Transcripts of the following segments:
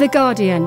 The Guardian.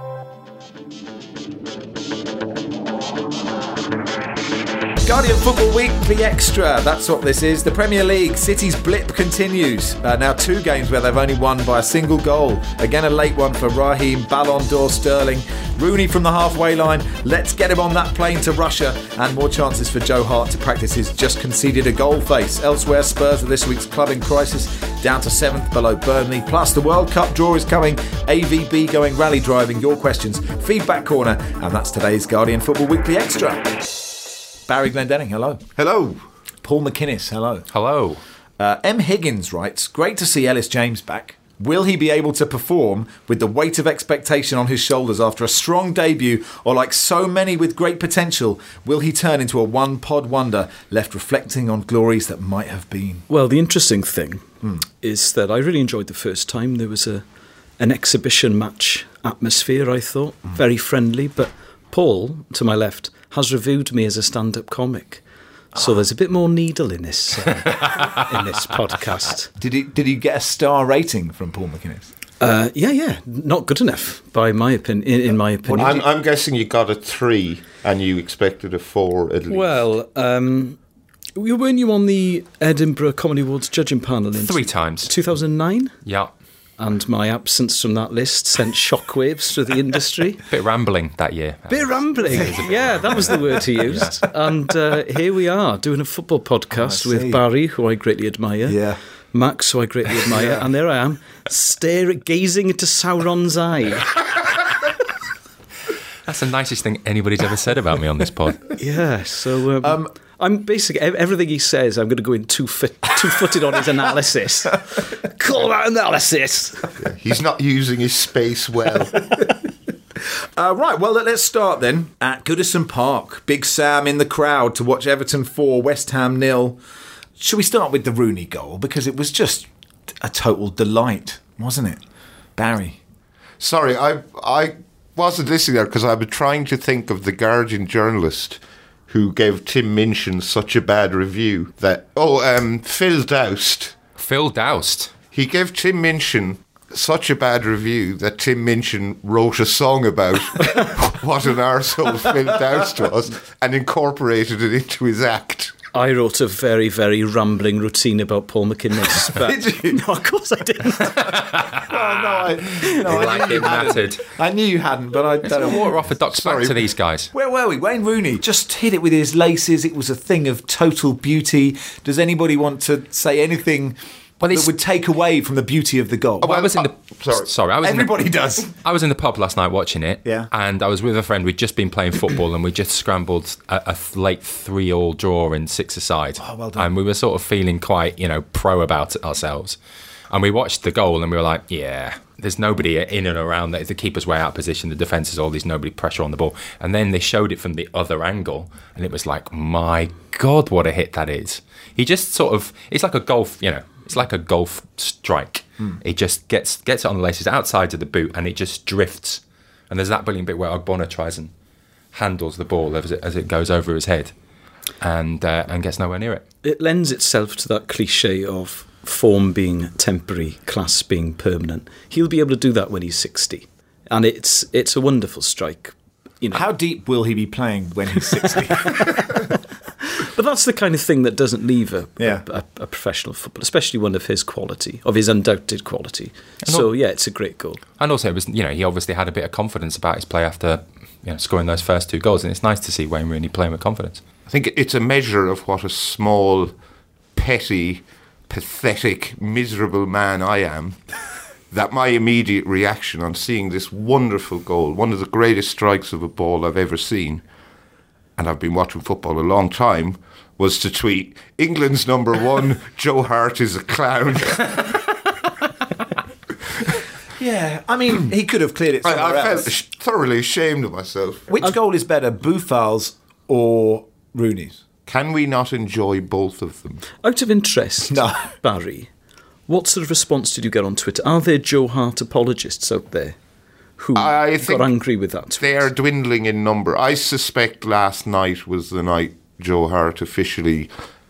Guardian Football Weekly Extra, that's what this is. The Premier League, City's blip continues. Now 2 games where they've only won by a single goal. Again, a late one for Raheem, Ballon d'Or Sterling. Rooney from the halfway line. Let's get him on that plane to Russia. And more chances for Joe Hart to practice his just conceded a goal face. Elsewhere, Spurs are this week's club in crisis, down to 7th below Burnley. Plus, the World Cup draw is coming. AVB going rally driving. Your questions, feedback corner. And that's today's Guardian Football Weekly Extra. Barry Glendenning, hello. Hello. Paul McInnes, hello. Hello. M. Higgins writes, great to see Ellis James back. Will he be able to perform with the weight of expectation on his shoulders after a strong debut, or like so many with great potential, will he turn into a one-pod wonder left reflecting on glories that might have been? Well, the interesting thing is that I really enjoyed the first time. There was an exhibition match atmosphere, I thought, very friendly, but Paul, to my left, has reviewed me as a stand-up comic. So there's a bit more needle in this podcast. Did he get a star rating from Paul McInnes? Yeah, not good enough by my opinion. In my opinion, I'm guessing you got a 3 and you expected a 4 at least. Well, weren't you on the Edinburgh Comedy Awards judging panel in 3 times 2009? Yeah. And my absence from that list sent shockwaves through the industry. Bit rambling that year. Bit rambling. Yeah, that was the word he used. And here we are, doing a football podcast with Barry, who I greatly admire, Max, who I greatly admire, and there I am, gazing into Sauron's eye. That's the nicest thing anybody's ever said about me on this pod. Yeah, so... I'm basically, everything he says, I'm going to go in two-footed on his analysis. Call that analysis. Yeah, he's not using his space well. Right, well, let's start then at Goodison Park. Big Sam in the crowd to watch Everton 4, West Ham 0. Should we start with the Rooney goal? Because it was just a total delight, wasn't it? Barry? Sorry, I wasn't listening there because I was trying to think of the Guardian journalist who gave Tim Minchin such a bad review that... Phil Doust. Phil Doust. He gave Tim Minchin such a bad review that Tim Minchin wrote a song about what an arsehole Phil Doust was and incorporated it into his act. I wrote a very, very rambling routine about Paul McInnes. Did you? No, of course I didn't. I knew you hadn't, but I don't know. Water off a duck's back to these guys. Where were we? Wayne Rooney just hit it with his laces. It was a thing of total beauty. Does anybody want to say anything that would take away from the beauty of the goal? I was in the... Everybody does. I was in the pub last night watching it, yeah, and I was with a friend. We'd just been playing football, and we just scrambled a late 3-3 draw in 6-a-side. Oh, well done. And we were sort of feeling quite, pro about it ourselves. And we watched the goal, and we were like, yeah, there's nobody in and around. The keeper's way out of position, the defence is all these nobody pressure on the ball. And then they showed it from the other angle, and it was like, my God, what a hit that is. He just sort of, it's like a golf, it's like a golf strike. He just gets it on the laces outside of the boot, and it just drifts. And there's that brilliant bit where Ogbonna tries and handles the ball as it goes over his head, and gets nowhere near it. It lends itself to that cliche of form being temporary, class being permanent. He'll be able to do that when he's 60, and it's a wonderful strike. How deep will he be playing when he's 60? But that's the kind of thing that doesn't leave a professional footballer, especially one of his quality, of his undoubted quality. So, it's a great goal. And also, it was, he obviously had a bit of confidence about his play after scoring those first 2 goals, and it's nice to see Wayne Rooney playing with confidence. I think it's a measure of what a small, petty, pathetic, miserable man I am, that my immediate reaction on seeing this wonderful goal, one of the greatest strikes of a ball I've ever seen, and I've been watching football a long time, was to tweet, England's number 1, Joe Hart is a clown. Yeah, I mean, he could have cleared it somewhere I else. felt thoroughly ashamed of myself. Which goal is better, Boufal's or Rooney's? Can we not enjoy both of them? Out of interest, Barry, what sort of response did you get on Twitter? Are there Joe Hart apologists out there who got angry with that tweet? They are dwindling in number. I suspect last night was the night Joe Hart officially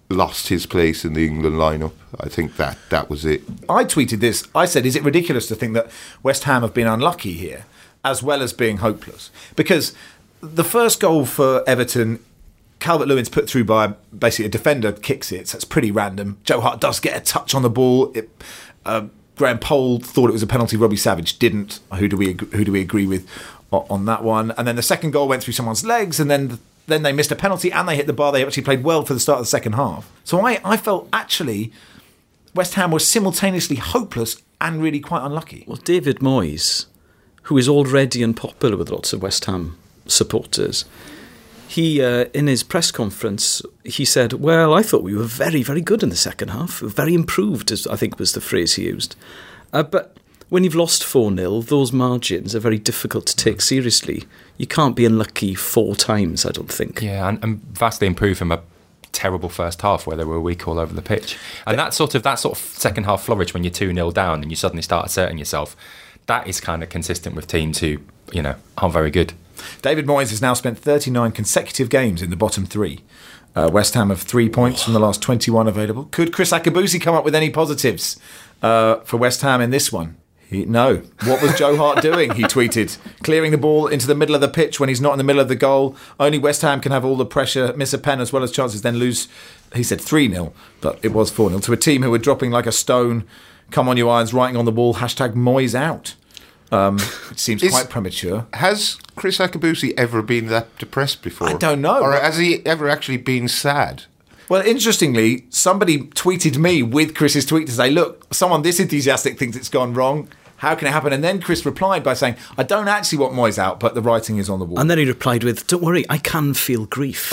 lost his place in the England lineup. I think that was it. I tweeted this. I said, is it ridiculous to think that West Ham have been unlucky here, as well as being hopeless? Because the first goal for Everton, Calvert-Lewin's put through by basically a defender, kicks it, so it's pretty random. Joe Hart does get a touch on the ball. Graham Poll thought it was a penalty. Robbie Savage didn't. Who do we agree with on that one? And then the second goal went through someone's legs, and then they missed a penalty and they hit the bar. They actually played well for the start of the second half. So I felt actually West Ham was simultaneously hopeless and really quite unlucky. Well, David Moyes, who is already unpopular with lots of West Ham supporters, he, in his press conference, he said, well, I thought we were very, very good in the second half. Very improved, as I think was the phrase he used. But when you've lost 4-0, those margins are very difficult to take seriously. You can't be unlucky 4 times, I don't think. Yeah, and vastly improved from a terrible first half where they were weak all over the pitch. And that sort of second half flourish when you're 2-0 down and you suddenly start asserting yourself, that is kind of consistent with teams who, aren't very good. David Moyes has now spent 39 consecutive games in the bottom 3. West Ham have 3 points from the last 21 available. Could Chris Akabusi come up with any positives for West Ham in this one? No. What was Joe Hart doing? He tweeted. Clearing the ball into the middle of the pitch when he's not in the middle of the goal. Only West Ham can have all the pressure, miss a pen as well as chances, then lose, he said 3-0, but it was 4-0, to a team who were dropping like a stone. Come on, you Irons, writing on the wall, #Moyes out. It seems quite premature. Has Chris Akabusi ever been that depressed before? I don't know. Or has he ever actually been sad? Well, interestingly, somebody tweeted me with Chris's tweet to say, look, someone this enthusiastic thinks it's gone wrong. How can it happen? And then Chris replied by saying, I don't actually want Moyes out, but the writing is on the wall. And then he replied with, don't worry, I can feel grief.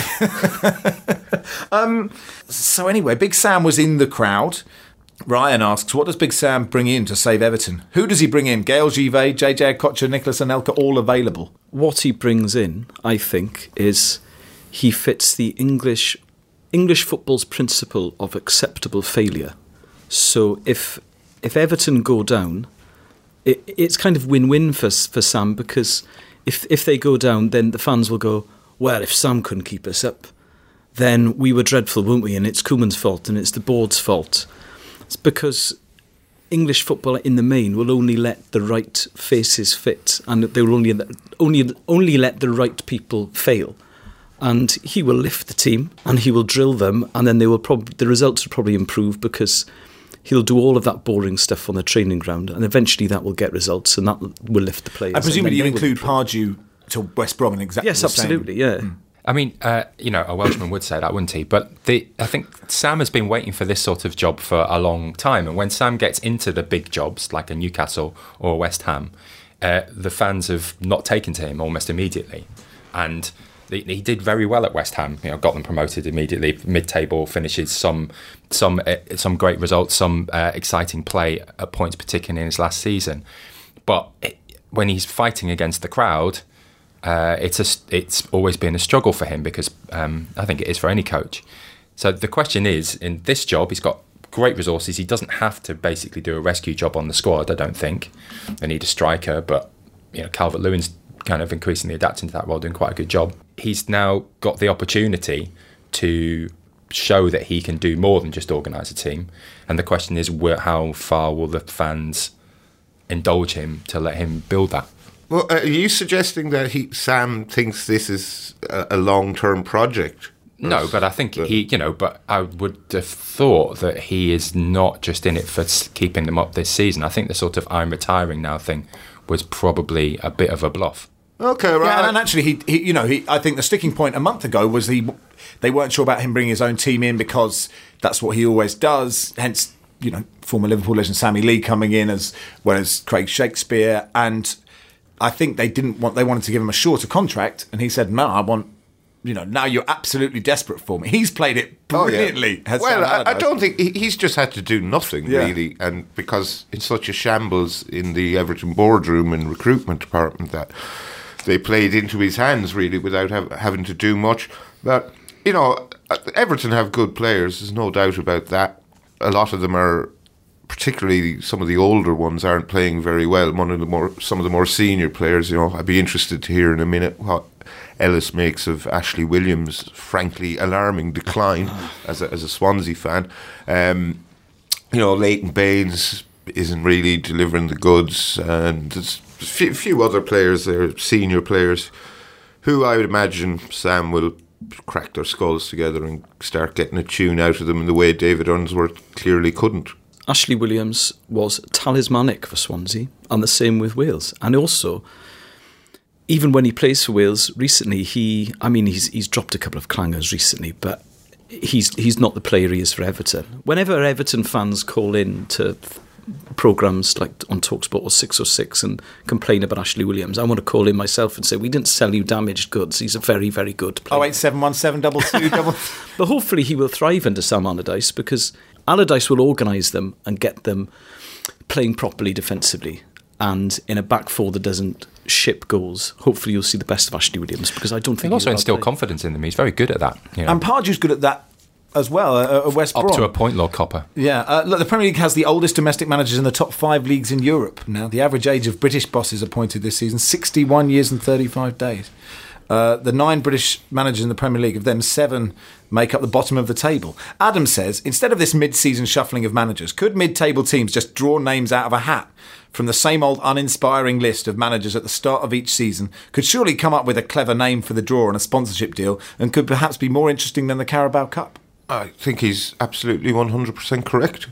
So anyway, Big Sam was in the crowd. Ryan asks, what does Big Sam bring in to save Everton? Who does he bring in? Gail Givet, JJ Okocha, Nicholas Anelka, all available. What he brings in, I think, is he fits the English football's principle of acceptable failure. So if Everton go down, it's kind of win-win for Sam, because if they go down, then the fans will go, well, if Sam couldn't keep us up, then we were dreadful, weren't we? And it's Koeman's fault and it's the board's fault. It's because English football in the main will only let the right faces fit, and they will only let the right people fail. And he will lift the team and he will drill them, and then the results will probably improve because he'll do all of that boring stuff on the training ground, and eventually that will get results, and that will lift the players. I presume you include Pardew to West Brom in exactly the same. Yes, absolutely, yeah. I mean, a Welshman would say that, wouldn't he? But I think Sam has been waiting for this sort of job for a long time, and when Sam gets into the big jobs, like a Newcastle or a West Ham, the fans have not taken to him almost immediately. And he did very well at West Ham. Got them promoted immediately, mid-table finishes, some great results, some exciting play at points, particularly in his last season. But when he's fighting against the crowd, it's always been a struggle for him, because I think it is for any coach. So the question is, in this job, he's got great resources. He doesn't have to basically do a rescue job on the squad, I don't think. They need a striker, but Calvert-Lewin's kind of increasingly adapting to that role, doing quite a good job. He's now got the opportunity to show that he can do more than just organise a team. And the question is, how far will the fans indulge him to let him build that? Well, are you suggesting that Sam thinks this is a long-term project? No, but I think but I would have thought that he is not just in it for keeping them up this season. I think the sort of I'm retiring now thing was probably a bit of a bluff. Okay, right. Yeah, and actually, I think the sticking point a month ago was they weren't sure about him bringing his own team in, because that's what he always does. Hence, former Liverpool legend Sammy Lee coming in, as well as Craig Shakespeare. And I think they wanted to give him a shorter contract, and he said, no, I want, now you're absolutely desperate for me. He's played it brilliantly. Oh, yeah. Well, I don't think he's just had to do nothing, really, and because it's such a shambles in the Everton boardroom and recruitment department that they played into his hands, really, without having to do much. But, Everton have good players, there's no doubt about that. A lot of them are, particularly some of the older ones, aren't playing very well. Some of the more senior players, I'd be interested to hear in a minute what Ellis makes of Ashley Williams' frankly alarming decline as a Swansea fan. Leighton Baines isn't really delivering the goods, and there's a few other players there, senior players, who I would imagine Sam will crack their skulls together and start getting a tune out of them in the way David Unsworth clearly couldn't. Ashley Williams was talismanic for Swansea, and the same with Wales. And also, even when he plays for Wales recently, he's dropped a couple of clangers recently, but he's not the player he is for Everton. Whenever Everton fans call in to programmes like on TalkSport or 606 and complain about Ashley Williams, I want to call in myself and say, we didn't sell you damaged goods. He's a very, very good player. 0871722. But hopefully he will thrive under Sam Allardyce, because Allardyce will organise them and get them playing properly defensively, and in a back four that doesn't ship goals. Hopefully you'll see the best of Ashley Williams, because I don't think he'll also instill confidence in them. He's very good at that. And Pardew's good at that as well, at West Brom. Up to a point, Lord Copper. Yeah, look, the Premier League has the oldest domestic managers in the top 5 leagues in Europe now. The average age of British bosses appointed this season, 61 years and 35 days. The 9 British managers in the Premier League, of them 7 make up the bottom of the table. Adam says, instead of this mid-season shuffling of managers, could mid-table teams just draw names out of a hat from the same old uninspiring list of managers at the start of each season? Could surely come up with a clever name for the draw and a sponsorship deal, and could perhaps be more interesting than the Carabao Cup. I think he's absolutely 100% correct.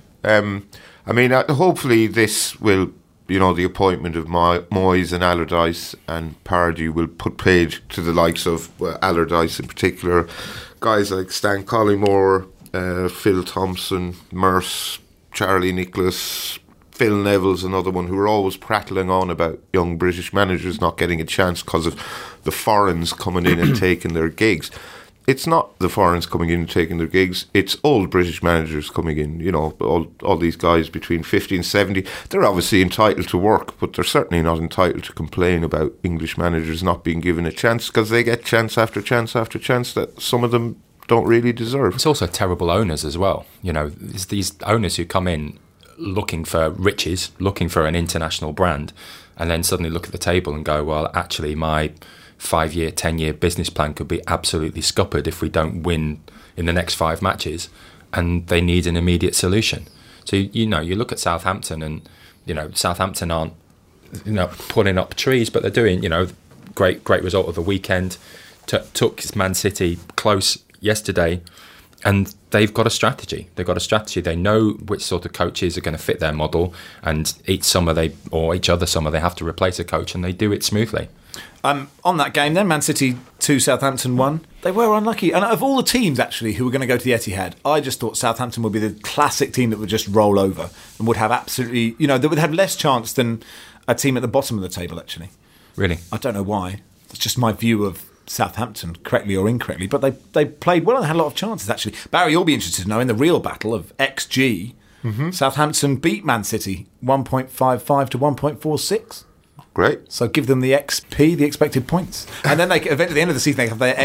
Hopefully this will, the appointment of Moyes and Allardyce and Pardew will put paid to the likes of Allardyce in particular, guys like Stan Collymore, Phil Thompson, Merce, Charlie Nicholas, Phil Neville's another one, who are always prattling on about young British managers not getting a chance because of the foreigners coming in and taking their gigs. It's not the foreigners coming in and taking their gigs, it's old British managers coming in, all these guys between 50 and 70. They're obviously entitled to work, but they're certainly not entitled to complain about English managers not being given a chance, because they get chance after chance after chance that some of them don't really deserve. It's also terrible owners as well. It's these owners who come in looking for riches, looking for an international brand, and then suddenly look at the table and go, well, actually my 5-year, 10-year business plan could be absolutely scuppered if we don't win in the next 5 matches, and they need an immediate solution. So you look at Southampton, and Southampton aren't pulling up trees, but they're doing great result of the weekend. Took Man City close yesterday, and they've got a strategy. They know which sort of coaches are going to fit their model, and each other summer they have to replace a coach, and they do it smoothly. On that game then, Man City 2, Southampton 1. They were unlucky. And of all the teams, actually, who were going to go to the Etihad, I just thought Southampton would be the classic team that would just roll over and would have absolutely, that would have less chance than a team at the bottom of the table, actually. Really? I don't know why. It's just my view of Southampton, correctly or incorrectly. But they played well and had a lot of chances, actually. Barry, you'll be interested to know, in the real battle of XG, Southampton beat Man City 1.55 to 1.46. Great. So give them the XP, the expected points. And then at the end of the season, they have their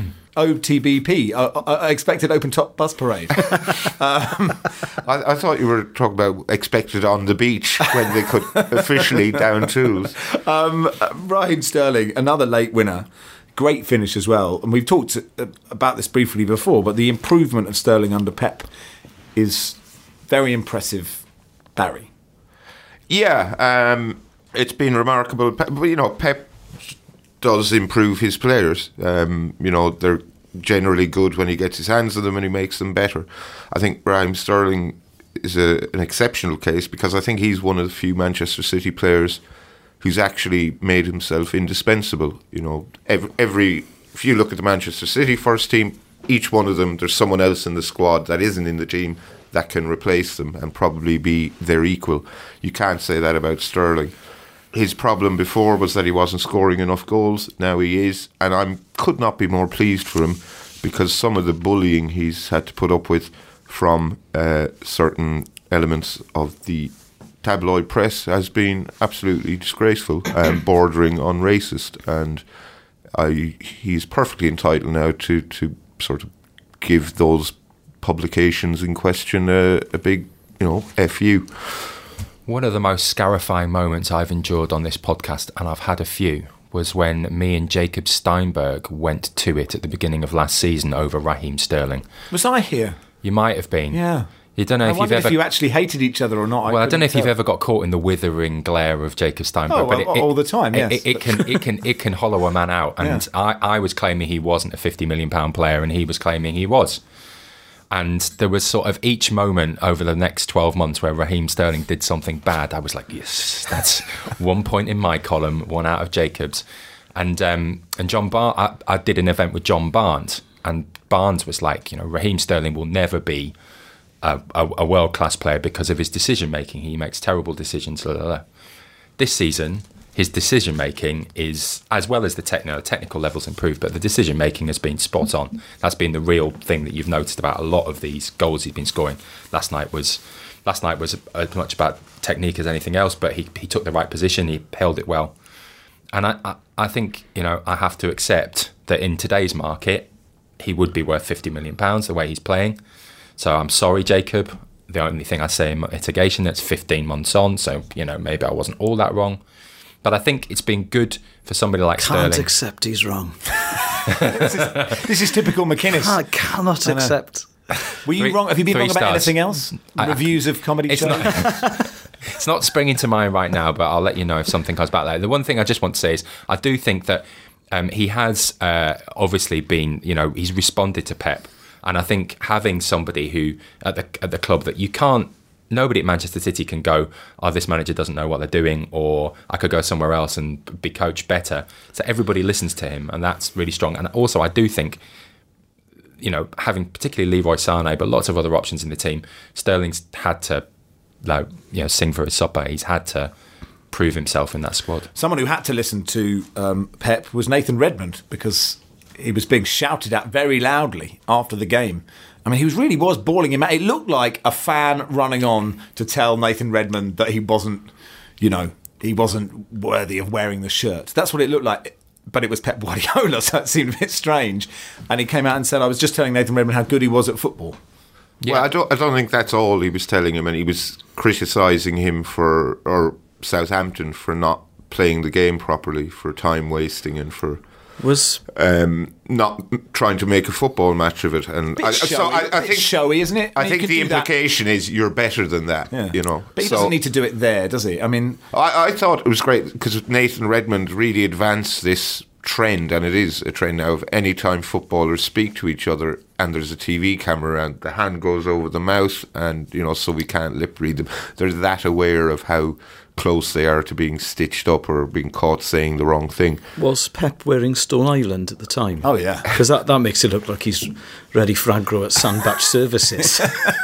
OTBP, expected open top bus parade. I thought you were talking about expected on the beach when they could officially down tools. Raheem Sterling, another late winner. Great finish as well. And we've talked about this briefly before, but the improvement of Sterling under Pep is very impressive, Barry. Yeah, it's been remarkable. But, Pep does improve his players. They're generally good when he gets his hands on them and he makes them better. I think Raheem Sterling is an exceptional case, because I think he's one of the few Manchester City players who's actually made himself indispensable. If you look at the Manchester City first team, each one of them, there's someone else in the squad that isn't in the team that can replace them and probably be their equal. You can't say that about Sterling. His problem before was that he wasn't scoring enough goals. Now he is, and I could not be more pleased for him, because some of the bullying he's had to put up with from certain elements of the tabloid press has been absolutely disgraceful and bordering on racist. And he's perfectly entitled now to sort of give those publications in question a big, FU. One of the most scarifying moments I've endured on this podcast, and I've had a few, was when me and Jacob Steinberg went to it at the beginning of last season over Raheem Sterling. Was I here? You might have been. Yeah. You don't know I if you've wondered ever. if you actually hated each other or not. Well, I don't know if you've ever got caught in the withering glare of Jacob Steinberg. Oh, but all the time, yes. It can hollow a man out. And Yeah. I was claiming he wasn't a £50 million player, and he was claiming he was. And there was sort of each moment over the next 12 months where Raheem Sterling did something bad. I was like, yes, that's 1 point in my column, 1 out of Jacob's. And John Barnes, I did an event with John Barnes, and Barnes was like, Raheem Sterling will never be a world-class player because of his decision-making. He makes terrible decisions. Blah, blah, blah. This season, his decision-making is, as well as the technical levels improved, but the decision-making has been spot on. That's been the real thing that you've noticed about a lot of these goals he's been scoring. Last night was as much about technique as anything else, but he took the right position, he held it well. And I think, I have to accept that in today's market, he would be worth £50 million the way he's playing. So I'm sorry, Jacob. The only thing I say in mitigation, that's 15 months on. So, maybe I wasn't all that wrong. But I think it's been good for somebody like Sterling. Can't accept he's wrong. This is typical McInnes. I cannot accept. Were you wrong? Have you been wrong about stars. anything else? Reviews of comedy shows? It's not springing to mind right now, but I'll let you know if something comes back there. The one thing I just want to say is I do think that he has obviously been, he's responded to Pep. And I think having somebody who at the club that you can't, nobody at Manchester City can go, oh, this manager doesn't know what they're doing, or I could go somewhere else and be coached better. So everybody listens to him, and that's really strong. And also, I do think, having particularly Leroy Sané, but lots of other options in the team, Sterling's had to, sing for his supper. He's had to prove himself in that squad. Someone who had to listen to Pep was Nathan Redmond, because he was being shouted at very loudly after the game. I mean, he really was bawling him out. It looked like a fan running on to tell Nathan Redmond that he wasn't worthy of wearing the shirt. That's what it looked like. But it was Pep Guardiola, so it seemed a bit strange. And he came out and said, I was just telling Nathan Redmond how good he was at football. Yeah. Well, I don't think that's all he was telling him, and he was criticising him or Southampton for not playing the game properly, for time wasting, and for not trying to make a football match of it. And I think showy, isn't it? I think the implication is you're better than that. Yeah. But he doesn't need to do it there, does he? I mean, I thought it was great because Nathan Redmond really advanced this trend, and it is a trend now, of any time footballers speak to each other and there's a TV camera and the hand goes over the mouth, and so we can't lip read them. They're that aware of how close they are to being stitched up or being caught saying the wrong thing. Was Pep wearing Stone Island at the time? Oh, yeah. Because that makes it look like he's ready for aggro at Sandbach Services.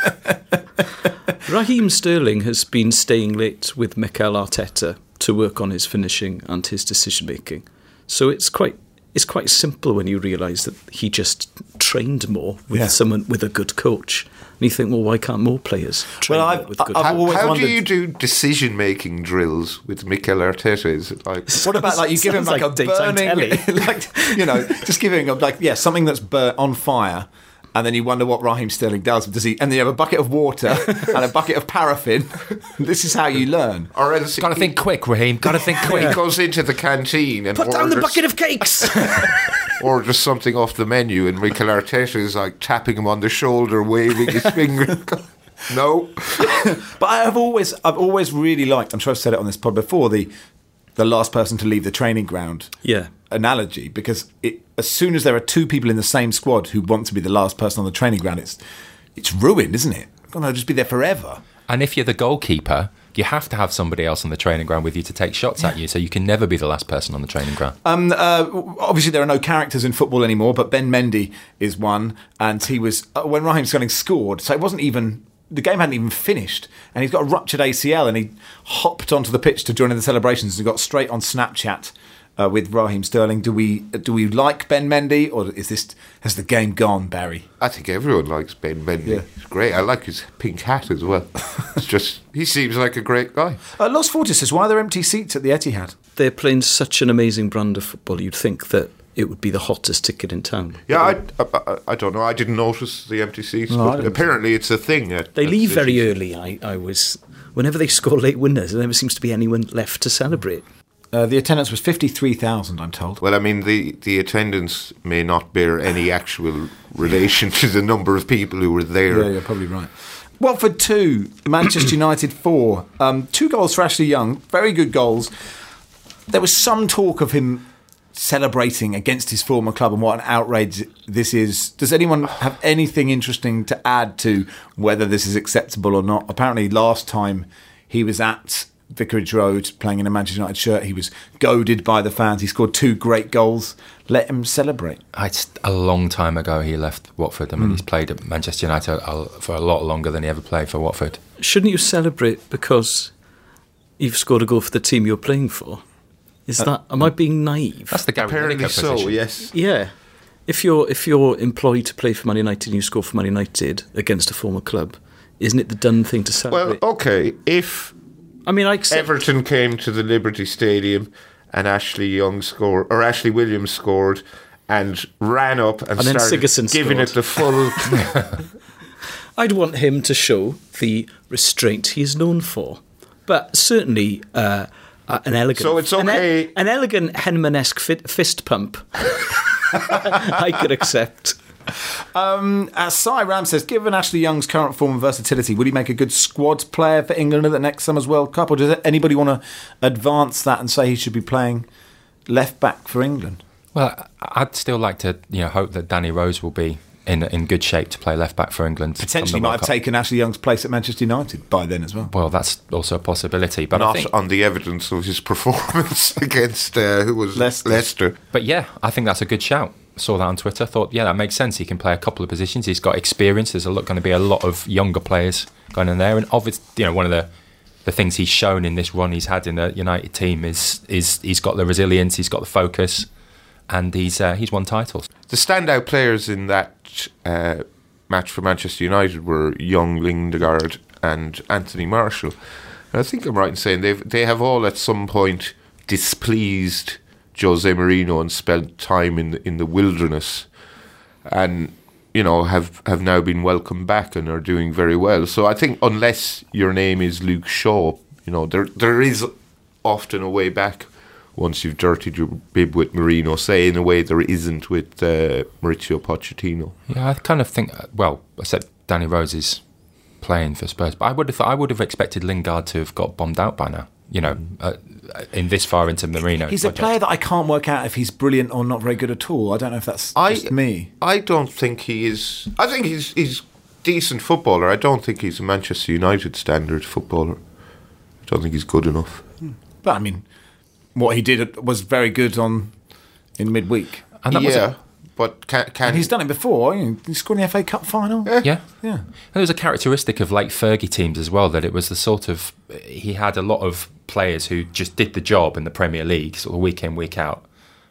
Raheem Sterling has been staying late with Mikel Arteta to work on his finishing and his decision-making. So it's quite simple when you realise that he just trained more with someone, with a good coach. And you think, well, why can't more players train with good coach? How do you do decision-making drills with Mikel Arteta? Is it like, what about you give him like a burning, just giving him something that's on fire, and then you wonder what Raheem Sterling does. And then you have a bucket of water and a bucket of paraffin. This is how you learn. Or else Got to think quick, Raheem. Got to think quick. He goes into the canteen and Put down the bucket of cakes. orders something off the menu, and Mikel Arteta is like tapping him on the shoulder, waving his finger. No. But I've always really liked, I'm sure I've said it on this pod before, the last person to leave the training ground analogy, because as soon as there are two people in the same squad who want to be the last person on the training ground, it's ruined, isn't it? They'll just be there forever. And if you're the goalkeeper, you have to have somebody else on the training ground with you to take shots at you, so you can never be the last person on the training ground. Obviously, there are no characters in football anymore, but Ben Mendy is one, and he was when Raheem Sterling scored, so it wasn't even. The game hadn't even finished, and he's got a ruptured ACL, and he hopped onto the pitch to join in the celebrations and got straight on Snapchat with Raheem Sterling. Do we like Ben Mendy, or has the game gone, Barry? I think everyone likes Ben Mendy. Yeah. It's great. I like his pink hat as well. It's just, he seems like a great guy. Los Fortis says, why are there empty seats at the Etihad? They're playing such an amazing brand of football. You'd think that it would be the hottest ticket in town. Yeah, I don't know. I didn't notice the empty seats, but apparently it's a thing. They leave very early. Whenever they score late winners, there never seems to be anyone left to celebrate. The attendance was 53,000, I'm told. Well, I mean, the attendance may not bear any actual relation to the number of people who were there. Yeah, you're probably right. Watford 2, Manchester United 4. 2 goals for Ashley Young. Very good goals. There was some talk of him celebrating against his former club and what an outrage this is. Does anyone have anything interesting to add to whether this is acceptable or not? Apparently last time he was at Vicarage Road playing in a Manchester United shirt, he was goaded by the fans. He scored 2 great goals. Let him celebrate. It's a long time ago he left Watford. I mean, he's played at Manchester United for a lot longer than he ever played for Watford. Shouldn't you celebrate because you've scored a goal for the team you're playing for? Am I being naive? That's the Gary Apparently Lineker so, position. yes. Yeah. If you're employed to play for Man United and you score for Man United against a former club, isn't it the done thing to Well, celebrate? okay, if I accept Everton came to the Liberty Stadium and Ashley Williams scored and ran up and then started Sigurdsson giving scored. it the full... I'd want him to show the restraint he is known for. But certainly an elegant... So it's okay... An elegant Henman-esque fist pump I could accept. Cy Ram says, given Ashley Young's current form and versatility, would he make a good squad player for England at the next summer's World Cup? Or does anybody want to advance that and say he should be playing left back for England? Well, I'd still like to hope that Danny Rose will be in good shape to play left back for England. Potentially might have taken Ashley Young's place at Manchester United by then as well. Well, that's also a possibility. But I Not think, on the evidence of his performance against, who was Leicester. But yeah, I think that's a good shout. Saw that on Twitter. Thought, yeah, that makes sense. He can play a couple of positions. He's got experience. There's going to be a lot of younger players going in there. And obviously, one of the things he's shown in this run he's had in the United team is he's got the resilience, he's got the focus, and he's won titles. The standout players in that match for Manchester United were young Lindegaard and Anthony Marshall. And I think I'm right in saying they have all at some point displeased Jose Mourinho and spent time in the wilderness, and have now been welcomed back and are doing very well. So I think unless your name is Luke Shaw, there is often a way back once you've dirtied your bib with Mourinho, say in a way there isn't with Mauricio Pochettino. Yeah, I kind of think. Well, I said Danny Rose is playing for Spurs, but I would have expected Lingard to have got bombed out by now. In this far into Mourinho. He's a player that I can't work out if he's brilliant or not very good at all. I don't know if that's just me. I don't think he is. I think he's decent footballer. I don't think he's a Manchester United standard footballer. I don't think he's good enough. But I mean, what he did was very good in midweek. And that was it. But and he's done it before. He scored in the FA Cup final. Yeah. And there was a characteristic of late Fergie teams as well, that it was the sort of, he had a lot of players who just did the job in the Premier League, sort of week in, week out,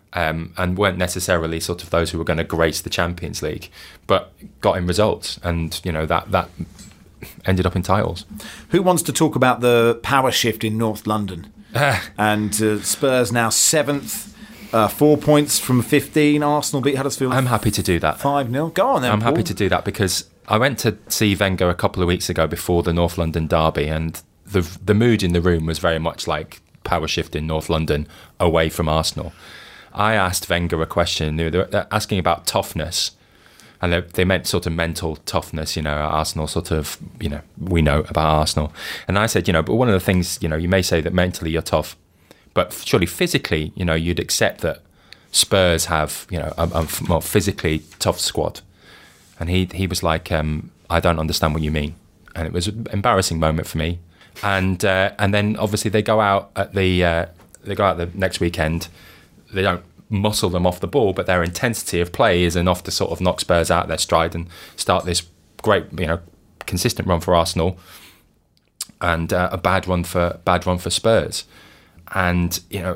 and weren't necessarily sort of those who were going to grace the Champions League, but got in results, and that ended up in titles. Who wants to talk about the power shift in North London? And Spurs now 7th. 4 points from 15. Arsenal beat Huddersfield. I'm happy to do that. 5-0. Go on then, I'm Paul. happy to do that because I went to see Wenger a couple of weeks ago before the North London derby, and the mood in the room was very much like power shift in North London away from Arsenal. I asked Wenger a question. They were asking about toughness, and they meant sort of mental toughness. Arsenal sort of, we know about Arsenal. And I said, but one of the things, you may say that mentally you're tough, but surely physically, you'd accept that Spurs have, a more physically tough squad. And he was like, I don't understand what you mean. And it was an embarrassing moment for me. And then obviously they go out the next weekend. They don't muscle them off the ball, but their intensity of play is enough to sort of knock Spurs out of their stride and start this great, consistent run for Arsenal, and a bad run for Spurs. And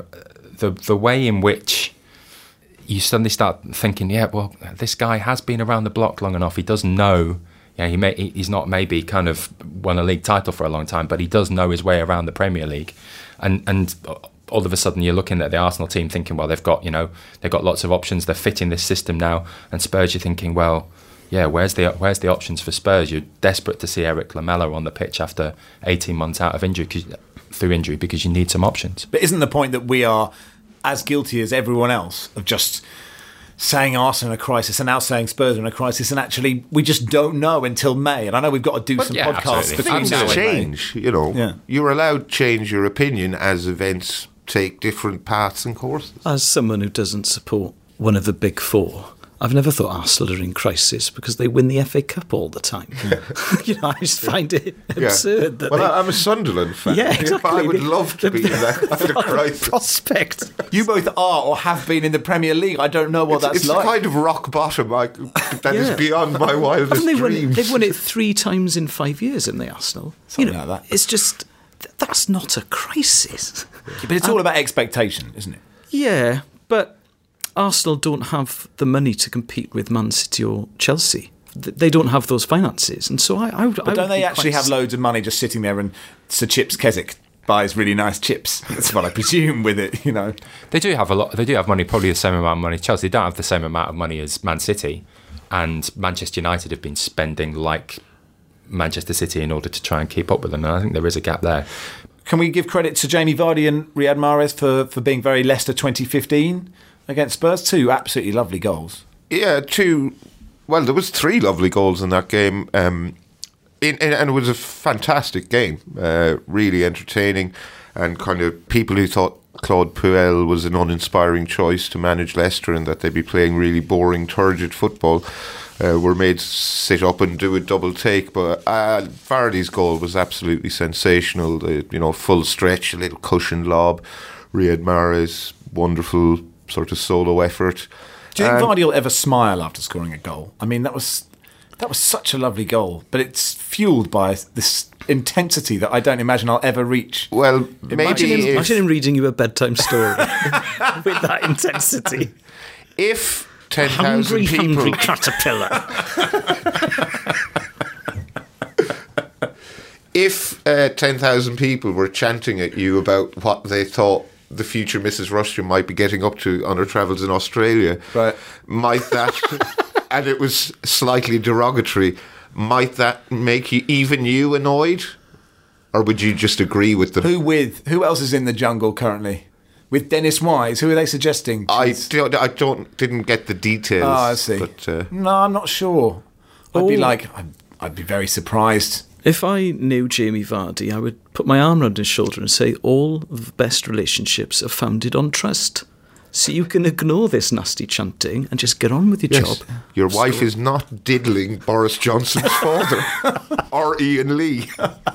the way in which you suddenly start thinking, this guy has been around the block long enough. He does know. He's not maybe kind of won a league title for a long time, but he does know his way around the Premier League. And all of a sudden, you're looking at the Arsenal team thinking, well, they've got lots of options. They're fitting this system now. And Spurs, you're thinking, well, yeah, where's the options for Spurs? You're desperate to see Eric Lamela on the pitch after 18 months out of injury, because through injury because you need some options. But isn't the point that we are as guilty as everyone else of just saying Arsenal in a crisis and now saying Spurs are in a crisis, and actually we just don't know until May? And I know we've got to do some podcasts absolutely. between Things now and May. change, you know. Yeah. You're allowed to change your opinion as events take different paths and courses. As someone who doesn't support one of the big four, I've never thought Arsenal are in crisis because they win the FA Cup all the time. You know, I just find it absurd that I'm a Sunderland fan. Yeah, exactly. I would love to be in that kind of crisis. prospect. You both are or have been in the Premier League. I don't know what that's It's like. the kind of rock bottom that is Yeah. beyond my wildest Haven't dreams. they've won it 3 times in 5 years, haven't they, Arsenal? Something like that. It's just, that's not a crisis. But it's all about expectation, isn't it? Yeah, but Arsenal don't have the money to compete with Man City or Chelsea. They don't have those finances, and so I would. But don't they actually have loads of money just sitting there, and Sir Chips Keswick buys really nice chips? That's what I presume with it, you know. They do have a lot. They do have money, probably the same amount of money. Chelsea don't have the same amount of money as Man City, and Manchester United have been spending like Manchester City in order to try and keep up with them. And I think there is a gap there. Can we give credit to Jamie Vardy and Riyad Mahrez for being very Leicester 2015 against Spurs? 2 absolutely lovely goals. Yeah, 2. Well, there was 3 lovely goals in that game, and it was a fantastic game. Really entertaining, and kind of people who thought Claude Puel was an uninspiring choice to manage Leicester and that they'd be playing really boring, turgid football were made to sit up and do a double take. But Vardy's goal was absolutely sensational. Full stretch, a little cushioned lob. Riyad Mahrez, wonderful sort of solo effort. Do you think Vardy will ever smile after scoring a goal? I mean, that was such a lovely goal, but it's fueled by this intensity that I don't imagine I'll ever reach. Well, maybe Imagine him reading you a bedtime story with that intensity. if 10,000 people... Hungry caterpillar. If 10,000 people were chanting at you about what they thought the future Mrs. Ruskin might be getting up to on her travels in Australia, Right. might that, and it was slightly derogatory, might that make you annoyed? Or would you just agree with them? Who else is in the jungle currently? With Dennis Wise, who are they suggesting? didn't get the details. Oh, I see. But, No, I'm not sure. I'd be very surprised. If I knew Jamie Vardy, I would put my arm around his shoulder and say, all the best relationships are founded on trust. So you can ignore this nasty chanting and just get on with your yes, job. your wife is not diddling Boris Johnson's father or Ian Lee.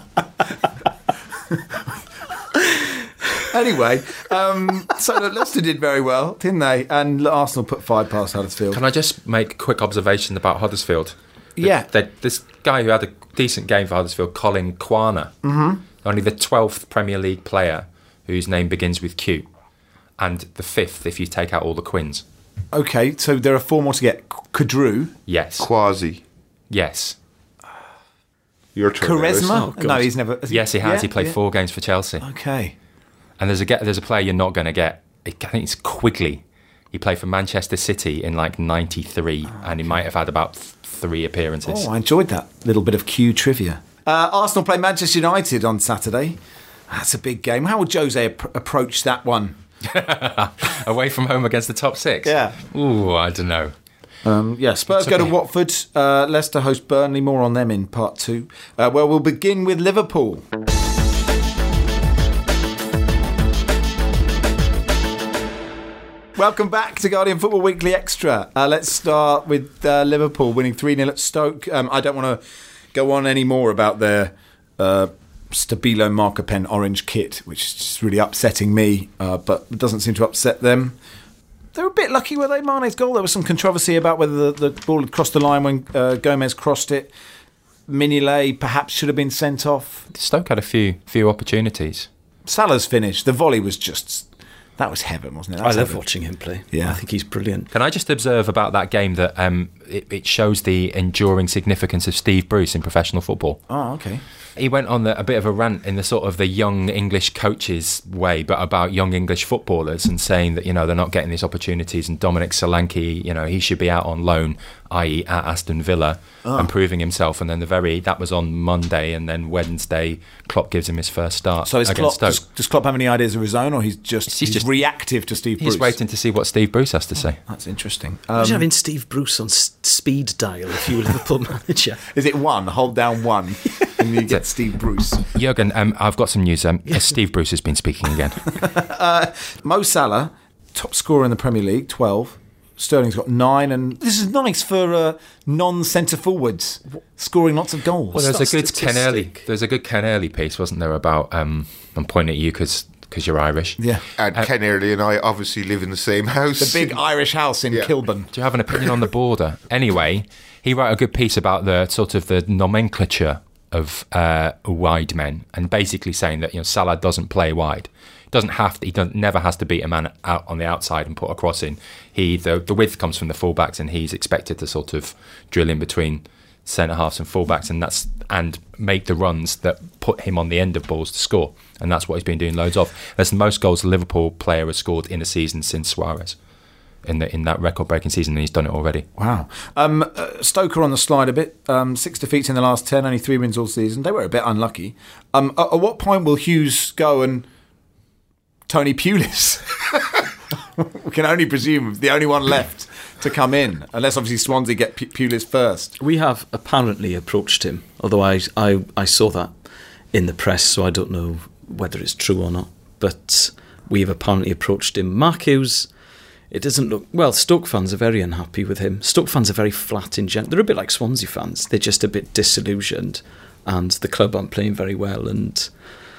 Anyway, so Leicester did very well, didn't they? And Arsenal put 5 past Huddersfield. Can I just make a quick observation about Huddersfield? Yeah. This guy who had a decent game for Huddersfield, Colin Kwana, only the 12th Premier League player whose name begins with Q, and the 5th if you take out all the Quins. Okay, so there are 4 more to get. Kadru, Yes. Quasi. Yes. Your turn. Lewis. Charisma. God. No, he's never. Yes, he has. Yeah, He played 4 games for Chelsea. Okay. And there's a player you're not going to get. I think it's Quigley. He played for Manchester City in like 93, and he might have had about 3 appearances. Oh, I enjoyed that little bit of Q trivia. Arsenal play Manchester United on Saturday. That's a big game. How would Jose approach that one? Away from home against the top 6? Yeah. Ooh, I don't know. Spurs go to Watford. Leicester host Burnley. More on them in part 2. We'll begin with Liverpool. Welcome back to Guardian Football Weekly Extra. Let's start with Liverpool winning 3-0 at Stoke. I don't want to go on any more about their Stabilo marker pen orange kit, which is just really upsetting me, but it doesn't seem to upset them. They were a bit lucky, were they? Mane's goal. There was some controversy about whether the ball had crossed the line when Gomez crossed it. Mignolet perhaps should have been sent off. Stoke had a few opportunities. Salah's finish, the volley was just... That was heaven, wasn't it? I love watching him play. Yeah. I think he's brilliant. Can I just observe about that game that it shows the enduring significance of Steve Bruce in professional football? Oh, okay. He went on a bit of a rant in the sort of the young English coaches way, but about young English footballers, and saying that, they're not getting these opportunities, and Dominic Solanke, he should be out on loan, i.e. at Aston Villa, and proving himself. And then that was on Monday, and then Wednesday, Klopp gives him his first start. So against Stoke. does Klopp have any ideas of his own, or he's just reactive to Steve Bruce? He's waiting to see what Steve Bruce has to say. That's interesting. Imagine having Steve Bruce on speed dial if you were Liverpool manager. Is it one? Hold down one, and you get Steve Bruce. Jurgen, I've got some news. Steve Bruce has been speaking again. Mo Salah, top scorer in the Premier League, 12. Sterling's got 9, and this is nice for non-centre forwards scoring lots of goals. Well, there's a good Ken Early piece, wasn't there, about I'm pointing at you because you're Irish. Yeah. And Ken Early and I obviously live in the same house. The big Irish house in Kilburn. Do you have an opinion on the border? Anyway, he wrote a good piece about the sort of the nomenclature of wide men, and basically saying that Salah doesn't play wide. He never has to beat a man out on the outside and put a cross in. The width comes from the fullbacks, and he's expected to sort of drill in between centre halves and fullbacks, and make the runs that put him on the end of balls to score. And that's what he's been doing loads of. That's the most goals a Liverpool player has scored in a season since Suarez. In that record-breaking season, and he's done it already. Wow. Stoker on the slide a bit. 6 defeats in the last 10, only 3 wins all season. They were a bit unlucky. At what point will Hughes go and Tony Pulis? We can only presume the only one left to come in, unless obviously Swansea get Pulis first. We have apparently approached him, although I saw that in the press, so I don't know whether it's true or not. But we have apparently approached him. Mark Hughes, it doesn't look... Well, Stoke fans are very unhappy with him. Stoke fans are very flat in general. They're a bit like Swansea fans. They're just a bit disillusioned, and the club aren't playing very well. And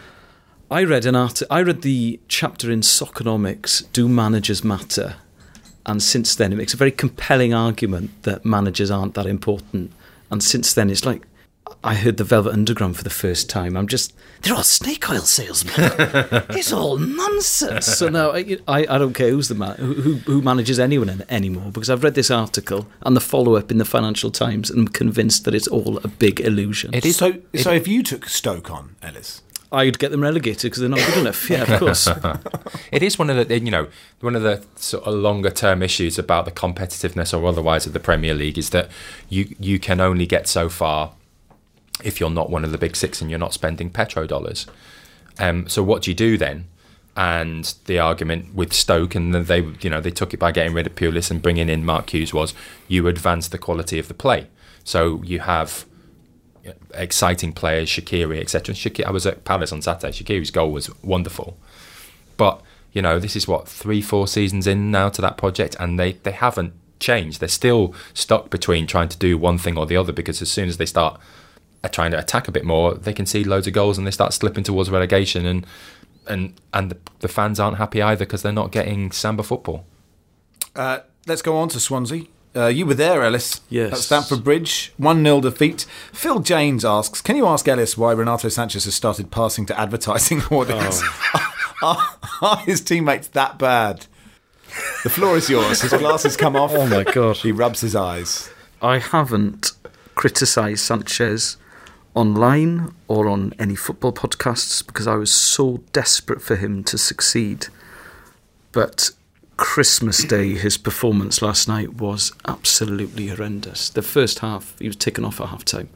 I read the chapter in Soccernomics, Do Managers Matter? And since then, it makes a very compelling argument that managers aren't that important. And since then, it's like, I heard the Velvet Underground for the first time. They're all snake oil salesmen. It's all nonsense. So now, I don't care who's the man, who manages anyone anymore, because I've read this article and the follow-up in the Financial Times, and I'm convinced that it's all a big illusion. It is. So if you took Stoke on, Ellis, I'd get them relegated because they're not good enough. Yeah, of course. It is one of the sort of longer term issues about the competitiveness or otherwise of the Premier League is that you can only get so far if you're not one of the big six and you're not spending petrodollars. So what do you do then? And the argument with Stoke, and they took it by getting rid of Pulis and bringing in Mark Hughes, was you advance the quality of the play. So you have exciting players, Shaqiri, etc. I was at Palace on Saturday. Shaqiri's goal was wonderful, but this is 3-4 seasons in now to that project, and they haven't changed. They're still stuck between trying to do one thing or the other, because as soon as they start trying to attack a bit more, they can see loads of goals and they start slipping towards relegation, and the fans aren't happy either because they're not getting Samba football. Let's go on to Swansea. You were there, Ellis. Yes. At Stamford Bridge, 1-0 defeat. Phil James asks, can you ask Ellis why Renato Sanchez has started passing to advertising hoardings? Are his teammates that bad? The floor is yours. His glasses come off. Oh my God. He rubs his eyes. I haven't criticised Sanchez online or on any football podcasts because I was so desperate for him to succeed. But Christmas Day, his performance last night was absolutely horrendous. The first half, he was taken off at half-time.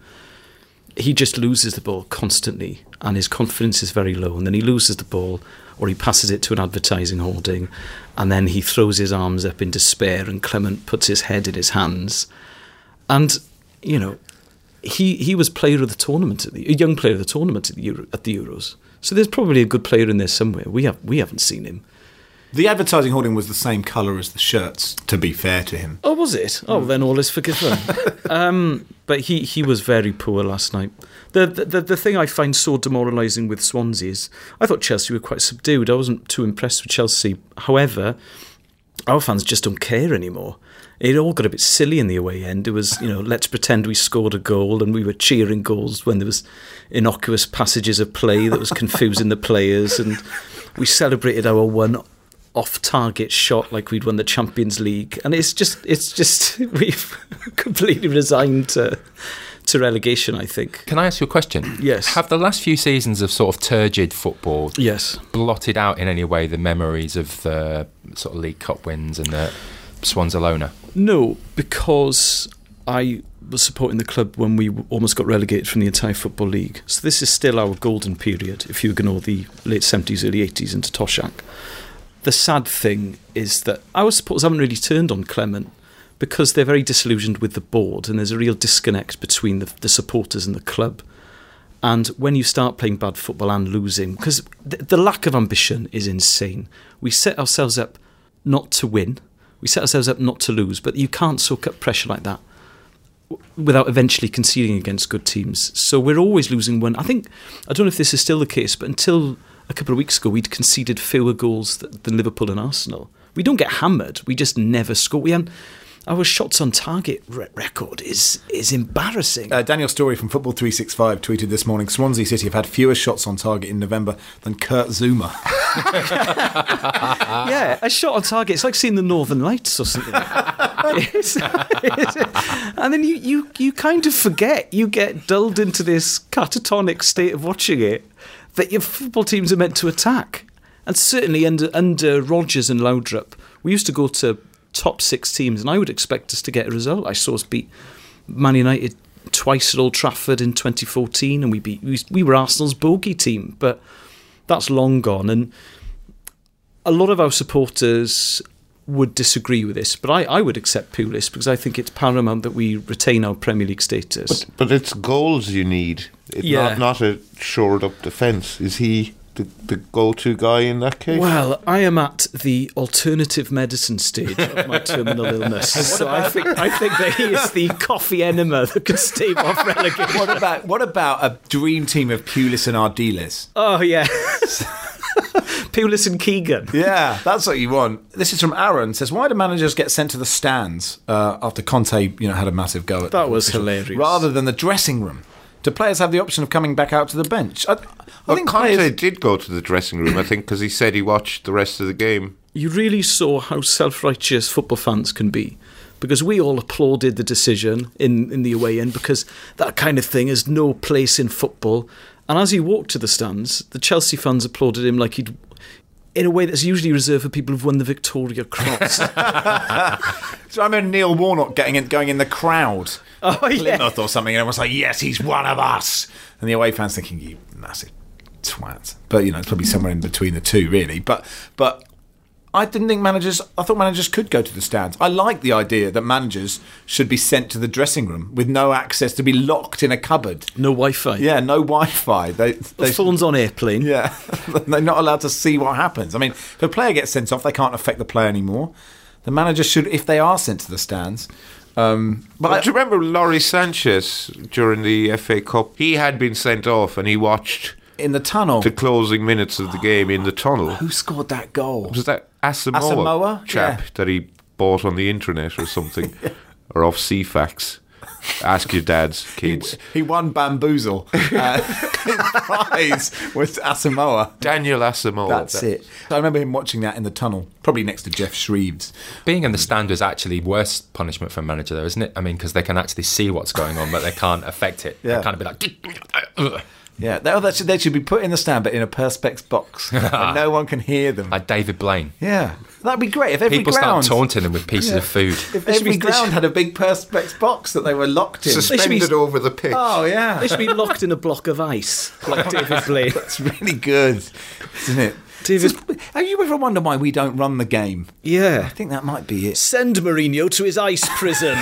He just loses the ball constantly, and his confidence is very low. And then he loses the ball, or he passes it to an advertising hoarding, and then he throws his arms up in despair, and Clement puts his head in his hands. And, he was player of the tournament, a young player of the tournament at the Euros. So there's probably a good player in there somewhere. We haven't seen him. The advertising hoarding was the same colour as the shirts, to be fair to him. Oh, was it? Oh, then all is forgiven. But he was very poor last night. The thing I find so demoralising with Swansea is I thought Chelsea were quite subdued. I wasn't too impressed with Chelsea. However, our fans just don't care anymore. It all got a bit silly in the away end. It was, let's pretend we scored a goal, and we were cheering goals when there was innocuous passages of play that was confusing the players, and we celebrated our one off-target shot like we'd won the Champions League, and it's just we've completely resigned to to relegation, I think. Can I ask you a question? Yes. Have the last few seasons of sort of turgid football Yes. blotted out in any way the memories of the sort of League Cup wins and the Swans-Alona? No, because I was supporting the club when we almost got relegated from the entire Football League. So this is still our golden period, if you ignore the late 70s, early 80s into Toshak. The sad thing is that our supporters haven't really turned on Clement because they're very disillusioned with the board, and there's a real disconnect between the supporters and the club. And when you start playing bad football and losing, because the lack of ambition is insane. We set ourselves up not to win, we set ourselves up not to lose, but you can't soak up pressure like that without eventually conceding against good teams. So we're always losing one. I don't know if this is still the case, but until a couple of weeks ago, we'd conceded fewer goals than Liverpool and Arsenal. We don't get hammered, we just never score. Our shots on target record is embarrassing. Daniel Story from Football 365 tweeted this morning, Swansea City have had fewer shots on target in November than Kurt Zuma. Yeah, a shot on target. It's like seeing the Northern Lights or something. And then you kind of forget. You get dulled into this catatonic state of watching it that your football teams are meant to attack. And certainly under Rodgers and Laudrup, we used to go to top 6 teams, and I would expect us to get a result. I saw us beat Man United twice at Old Trafford in 2014, and we were Arsenal's bogey team, but that's long gone. And a lot of our supporters would disagree with this, but I would accept Pulis because I think it's paramount that we retain our Premier League status. But it's goals you need, not a shored up defence. Is he the go-to guy in that case? Well, I am at the alternative medicine stage of my terminal illness, so I think that he is the coffee enema that can stave off relegation. What about a dream team of Pulis and Ardiles? Oh yeah. Pulis and Keegan. Yeah, that's what you want. This is from Aaron. Says, why do managers get sent to the stands after Conte, had a massive go at that? Was hilarious. Rather than the dressing room? Do players have the option of coming back out to the bench? I think Conte did go to the dressing room, I think, because he said he watched the rest of the game. You really saw how self-righteous football fans can be, because we all applauded the decision in the away end because that kind of thing has no place in football. And as he walked to the stands, the Chelsea fans applauded him like he'd, in a way that's usually reserved for people who've won the Victoria Cross. So I remember Neil Warnock going in the crowd. Oh, yeah. Plymouth or something, and everyone's like, yes, he's one of us. And the away fans thinking, you massive twat. But, it's probably somewhere in between the two, really. But I didn't think I thought managers could go to the stands. I like the idea that managers should be sent to the dressing room with no access, to be locked in a cupboard. No Wi-Fi. Yeah, no Wi-Fi. They phones on airplane. Yeah, they're not allowed to see what happens. I mean, if a player gets sent off, they can't affect the player anymore. The manager should, if they are sent to the stands. But do you remember Laurie Sanchez during the FA Cup? He had been sent off and he watched in the tunnel the closing minutes of the game in the tunnel. Who scored that goal? Was that Asamoah chap that he bought on the internet or something? Or off CFAX? Ask your dads, kids. He won Bamboozle. His prize was Asamoah. Daniel Asamoah. That's it. I remember him watching that in the tunnel, probably next to Jeff Shreves. Being in the stand is actually worse punishment for a manager, though, isn't it? I mean, because they can actually see what's going on, but they can't affect it. Yeah. They kind of be like... Yeah, they should be put in the stand, but in a perspex box, and no one can hear them. Like David Blaine. Yeah, that'd be great if every people ground start taunting them with pieces of food. If every ground had a big perspex box that they were locked in, suspended over the pitch. Oh yeah, they should be locked in a block of ice, like David Blaine. That's really good, isn't it? Have you ever wondered why we don't run the game? Yeah, I think that might be it. Send Mourinho to his ice prison.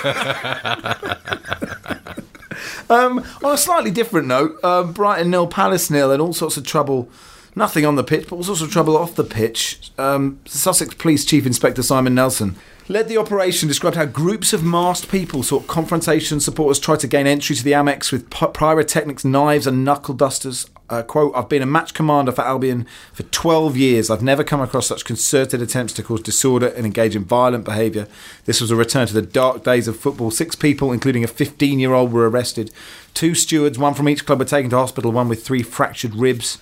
On a slightly different note, Brighton 0, Palace 0, and all sorts of trouble. Nothing on the pitch, but all sorts of trouble off the pitch. Sussex Police Chief Inspector Simon Nelson led the operation, described how groups of masked people sought confrontation. Supporters tried to gain entry to the Amex with pyrotechnics, knives and knuckle dusters. Quote, I've been a match commander for Albion for 12 years. I've never come across such concerted attempts to cause disorder and engage in violent behaviour. This was a return to the dark days of football. 6 people, including a 15-year-old, were arrested. 2 stewards, one from each club, were taken to hospital, one with 3 fractured ribs.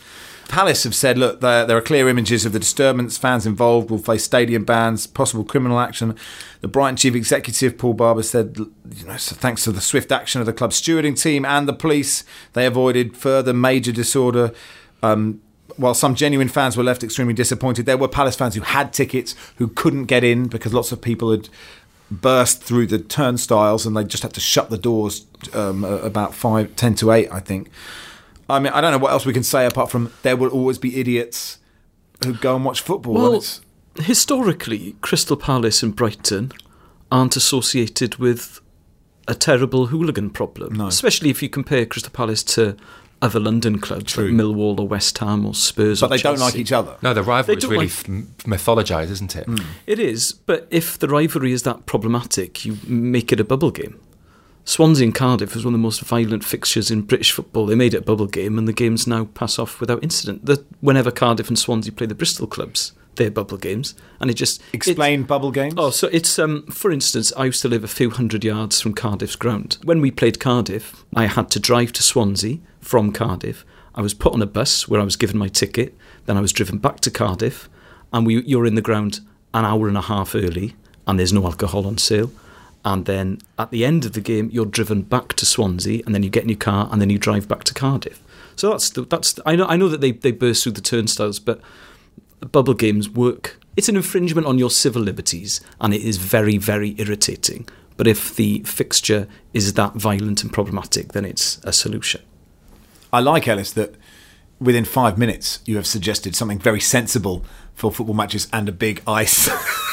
Palace have said, look, there are clear images of the disturbance. Fans involved will face stadium bans, possible criminal action. The Brighton chief executive, Paul Barber, said, so thanks to the swift action of the club's stewarding team and the police, they avoided further major disorder. While some genuine fans were left extremely disappointed, there were Palace fans who had tickets who couldn't get in because lots of people had burst through the turnstiles and they just had to shut the doors about 10 to 8, I think. I mean, I don't know what else we can say apart from there will always be idiots who go and watch football. Well, historically, Crystal Palace and Brighton aren't associated with a terrible hooligan problem. No. Especially if you compare Crystal Palace to other London clubs like Millwall or West Ham or Spurs. But or they Chelsea. don't like each other. No, the rivalry is really mythologised, isn't it? It is, but if the rivalry is that problematic, you make it a bubble game. Swansea and Cardiff was one of the most violent fixtures in British football. They made it a bubble game, and the games now pass off without incident. Whenever Cardiff and Swansea play the Bristol clubs, they're bubble games, and it just explain bubble games. Oh, so it's for instance, I used to live a few hundred yards from Cardiff's ground. When we played Cardiff, I had to drive to Swansea from Cardiff. I was put on a bus where I was given my ticket. Then I was driven back to Cardiff, and you're in the ground an hour and a half early, and there's no alcohol on sale. And then at the end of the game, you're driven back to Swansea, and then you get in your car, and then you drive back to Cardiff. So that's. I know that they burst through the turnstiles, but bubble games work. It's an infringement on your civil liberties, and it is very, very irritating. But if the fixture is that violent and problematic, then it's a solution. I like, Ellis, that within 5 minutes you have suggested something very sensible for football matches and a big ice.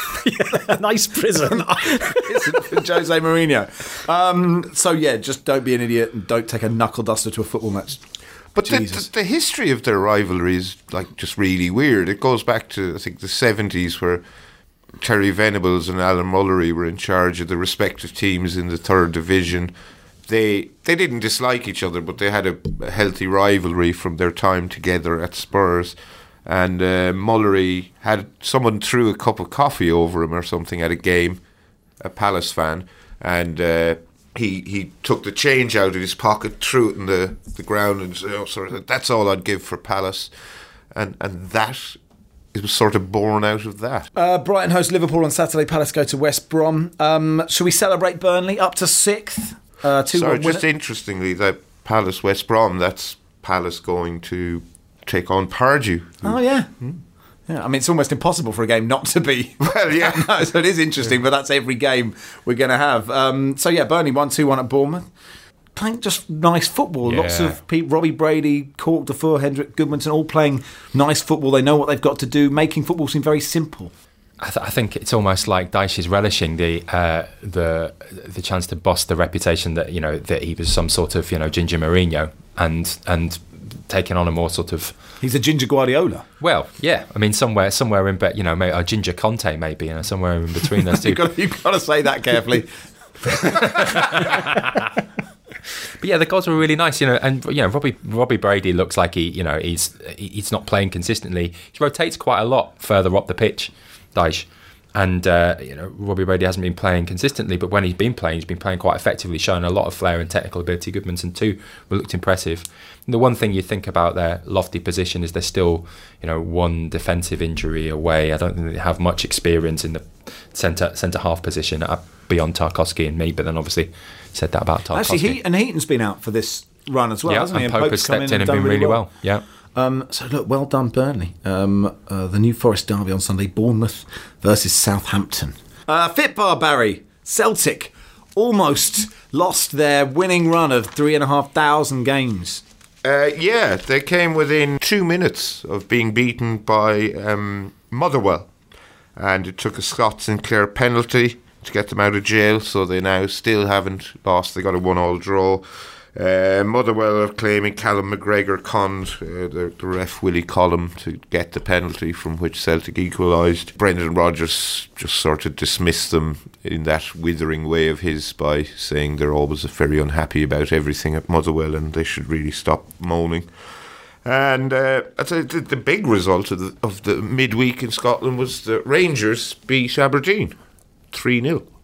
An ice prison. For Jose Mourinho. So, yeah, just don't be an idiot and don't take a knuckle duster to a football match. But the history of their rivalry is like just really weird. It goes back to, I think, the 70s where Terry Venables and Alan Mullery were in charge of the respective teams in the third division. They didn't dislike each other, but they had a healthy rivalry from their time together at Spurs. And Mullery had someone threw a cup of coffee over him or something at a game, a Palace fan, and he took the change out of his pocket, threw it in the ground, and sort of, that's all I'd give for Palace, and that it was sort of born out of that. Brighton host Liverpool on Saturday. Palace go to West Brom. Shall we celebrate Burnley up to 6th? Sorry, just interestingly, that Palace West Brom, that's Palace going to take on Pardew. Oh, yeah. Yeah, I mean, it's almost impossible for a game not to be. Well, yeah. No, so it is interesting, but that's every game we're going to have. So, yeah, Burnley 1-2-1 at Bournemouth. Playing just nice football. Yeah. Lots of people, Robbie Brady, Cork, Defoe, Hendrik Goodmanson, all playing nice football. They know what they've got to do, making football seem very simple. I think it's almost like Dyche is relishing the chance to boss the reputation that that he was some sort of Ginger Mourinho and taking on a more sort of. He's a Ginger Guardiola. Well, yeah, I mean somewhere in maybe a Ginger Conte maybe somewhere in between those two. You've got to say that carefully. But yeah, the goals were really nice, and Robbie Brady looks like he's not playing consistently. He rotates quite a lot further up the pitch, Dyche, and Robbie Brady hasn't been playing consistently, but when he's been playing quite effectively, showing a lot of flair and technical ability. Goodmanson too looked impressive. And the one thing you think about their lofty position is they're still one defensive injury away. I don't think they have much experience in the centre half position beyond Tarkowski and me, but then obviously said that about Tarkowski. Actually, Heaton's been out for this run as well, hasn't he? And Pope has stepped in and been really well. Yeah. So look, well done, Burnley. The New Forest derby on Sunday, Bournemouth versus Southampton. Fitbar, Barry, Celtic almost lost their winning run of 3,500 games. Yeah, they came within 2 minutes of being beaten by Motherwell, and it took a Scott Sinclair penalty to get them out of jail, so they now still haven't lost. They got a 1-1 draw. Motherwell are claiming Callum McGregor conned the ref Willie Collum to get the penalty from which Celtic equalised. Brendan Rodgers just sort of dismissed them in that withering way of his by saying they're always very unhappy about everything at Motherwell and they should really stop moaning. And I'd say the big result of the midweek in Scotland was the Rangers beat Aberdeen 3-0.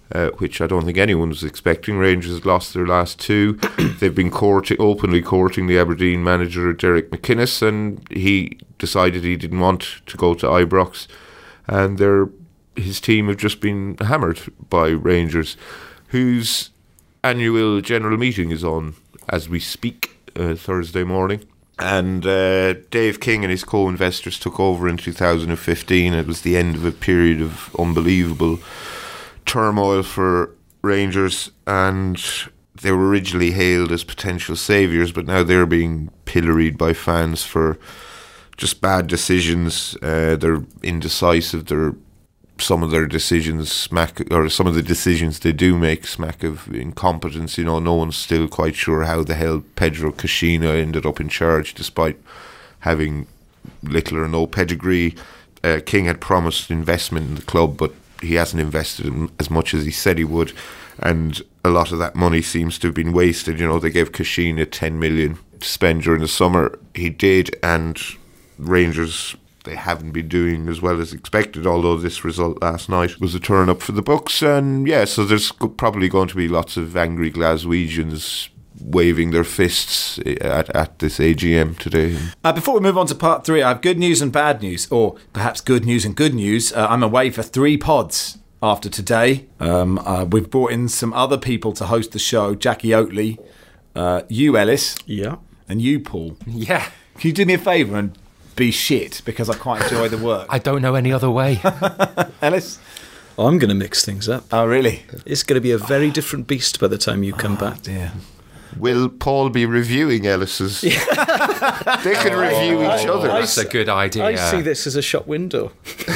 which I don't think anyone was expecting. Rangers lost their last two. They've been openly courting the Aberdeen manager, Derek McInnes, and he decided he didn't want to go to Ibrox. And his team have just been hammered by Rangers, whose annual general meeting is on as we speak, Thursday morning. And Dave King and his co-investors took over in 2015. It was the end of a period of unbelievable turmoil for Rangers, and they were originally hailed as potential saviours, but now they're being pilloried by fans for just bad decisions. They're indecisive. Some of their decisions some of the decisions they do make smack of incompetence. No one's still quite sure how the hell Pedro Caixinha ended up in charge, despite having little or no pedigree. King had promised investment in the club, but he hasn't invested as much as he said he would, and a lot of that money seems to have been wasted. They gave Caixinha 10 million to spend during the summer. He did, and Rangers, they haven't been doing as well as expected, although this result last night was a turn up for the books. And so there's probably going to be lots of angry Glaswegians waving their fists at this AGM today. Before we move on to part 3, I have good news and bad news, or perhaps good news and good news. I'm away for 3 pods after today. We've brought in some other people to host the show. Jackie Oatley, you Ellis, Yeah. and you Paul. Yeah. Can you do me a favour and be shit, because I quite enjoy the work? I don't know any other way. Ellis? I'm going to mix things up. Oh, really? It's going to be a very different beast by the time you come back. Dear. Will Paul be reviewing Ellis's? They can review each other. That's a good idea. I see this as a shop window.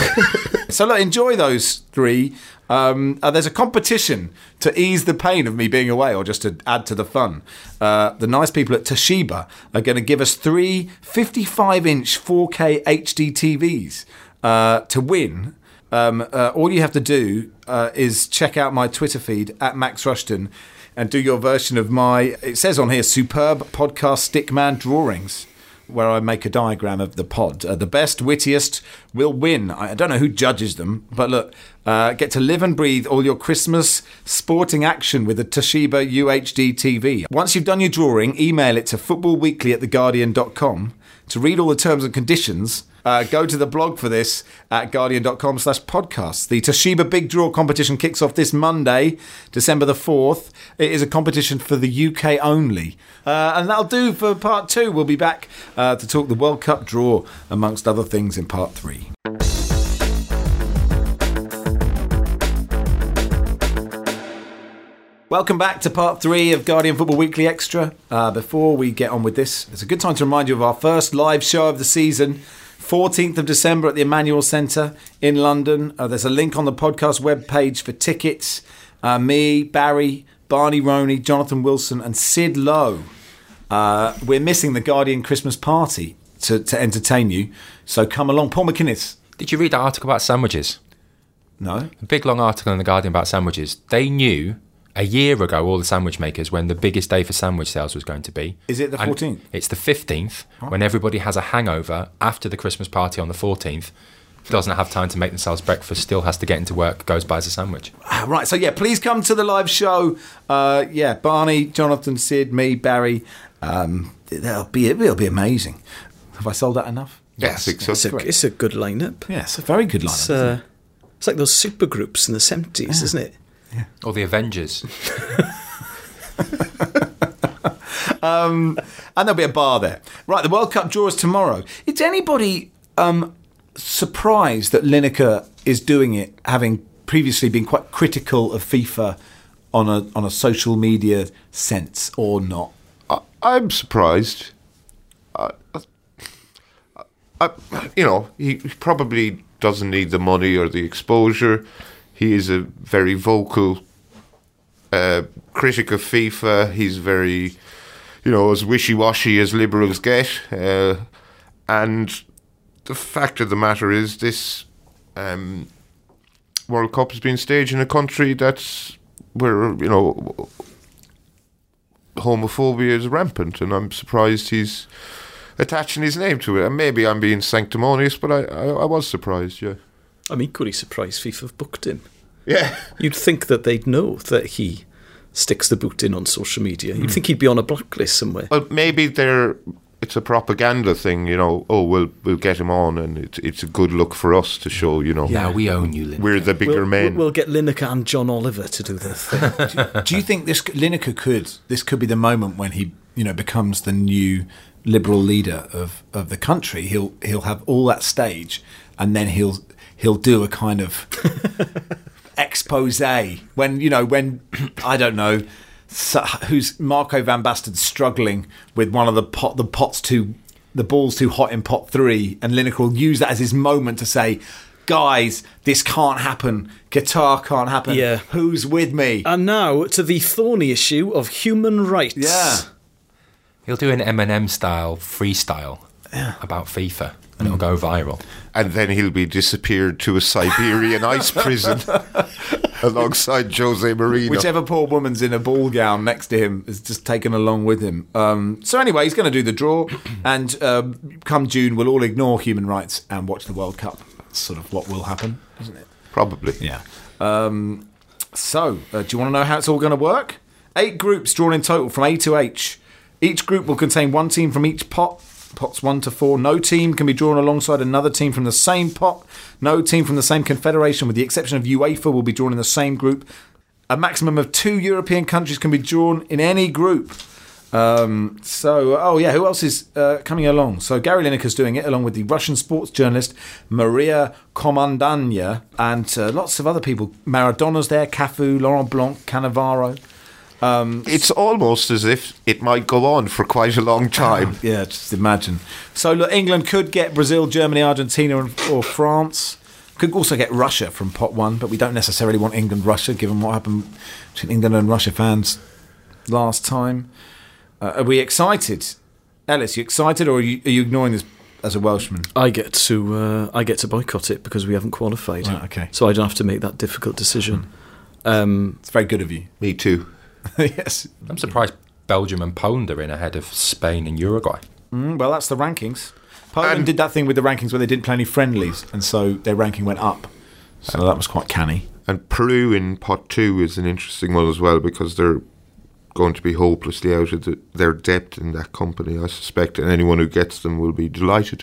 So look, enjoy those 3. There's a competition to ease the pain of me being away, or just to add to the fun. The nice people at Toshiba are going to give us 3 55-inch 4K HD TVs to win. All you have to do is check out my Twitter feed at Max Rushton and do your version of it says on here, superb podcast stickman drawings, where I make a diagram of the pod. The best, wittiest will win. I don't know who judges them, but look, get to live and breathe all your Christmas sporting action with a Toshiba UHD TV. Once you've done your drawing, email it to footballweekly@theguardian.com. To read all the terms and conditions, go to the blog for this at guardian.com/podcasts. The Toshiba Big Draw competition kicks off this Monday, December the 4th. It is a competition for the UK only. And that'll do for part 2. We'll be back to talk the World Cup draw, amongst other things, in part 3. Welcome back to part 3 of Guardian Football Weekly Extra. Before we get on with this, it's a good time to remind you of our first live show of the season, 14th of December at the Emmanuel Centre in London. There's a link on the podcast webpage for tickets. Me, Barry, Barney Roney, Jonathan Wilson and Sid Lowe. We're missing the Guardian Christmas party to entertain you, so come along. Paul McInnes. Did you read that article about sandwiches? No? A big long article in The Guardian about sandwiches. They knew a year ago, all the sandwich makers, when the biggest day for sandwich sales was going to be. Is it the 14th? It's the 15th, when everybody has a hangover after the Christmas party on the 14th. Doesn't have time to make themselves breakfast, still has to get into work, goes buys a sandwich. Right, so please come to the live show. Barney, Jonathan, Sid, me, Barry. It'll be amazing. Have I sold that enough? Yes, I think so. It's a good lineup. Yeah, it's a very good lineup. It's like those super groups in the 70s, isn't it? Yeah. Or the Avengers. And there'll be a bar there. Right, the World Cup draw is tomorrow. Is anybody surprised that Lineker is doing it, having previously been quite critical of FIFA on a social media sense, or not? I'm surprised. He probably doesn't need the money or the exposure. He is a very vocal critic of FIFA. He's very, as wishy-washy as liberals get. And the fact of the matter is this World Cup has been staged in a country that's where, homophobia is rampant, and I'm surprised he's attaching his name to it. And maybe I'm being sanctimonious, but I was surprised, yeah. I'm equally surprised FIFA have booked him. Yeah. You'd think that they'd know that he sticks the boot in on social media. You'd think he'd be on a blacklist somewhere. Well, maybe it's a propaganda thing, you know. Oh, we'll get him on, and it's a good look for us to show, you know. Yeah, we own you, Lineker. We're the bigger men. We'll get Lineker and John Oliver to do the thing. Do you think Lineker could be the moment when he, you know, becomes the new liberal leader of the country? He'll have all that stage, and then he'll do a kind of expose when I don't know. Who's Marco van Basten struggling with one of the balls too hot in pot 3, and Lineker will use that as his moment to say, guys, this can't happen, Qatar can't happen, Yeah. Who's with me? And now to the thorny issue of human rights. Yeah. He'll do an Eminem style freestyle about FIFA, and it'll go viral. And then he'll be disappeared to a Siberian ice prison alongside Jose Mourinho. Whichever poor woman's in a ball gown next to him is just taken along with him. So anyway, he's going to do the draw, and come June, we'll all ignore human rights and watch the World Cup. That's sort of what will happen, isn't it? Probably. Yeah. So, do you want to know how it's all going to work? 8 groups drawn in total from A to H. Each group will contain one team from each pot. Pots 1 to 4. No team can be drawn alongside another team from the same pot. No team from the same confederation, with the exception of UEFA, will be drawn in the same group. A maximum of 2 European countries can be drawn in any group. Who else is coming along? So Gary Lineker's doing it, along with the Russian sports journalist Maria Komandanya, and lots of other people. Maradona's there, Cafu, Laurent Blanc, Cannavaro. It's almost as if it might go on for quite a long time. Yeah, just imagine. So look, England could get Brazil, Germany, Argentina, or France. Could also get Russia from pot 1, but we don't necessarily want England-Russia, given what happened between England and Russia fans last time. Are we excited? Ellis, you excited, or are you ignoring this as a Welshman? I get to boycott it because we haven't qualified. Right, okay. So I don't have to make that difficult decision. It's very good of you. Me too. Yes. I'm surprised Belgium and Poland are in ahead of Spain and Uruguay. Well, that's the rankings. Poland did that thing with the rankings where they didn't play any friendlies, and so their ranking went up. So that was quite canny. And Peru in pot 2 is an interesting one as well, because they're going to be hopelessly out of their depth in that company, I suspect, and anyone who gets them will be delighted.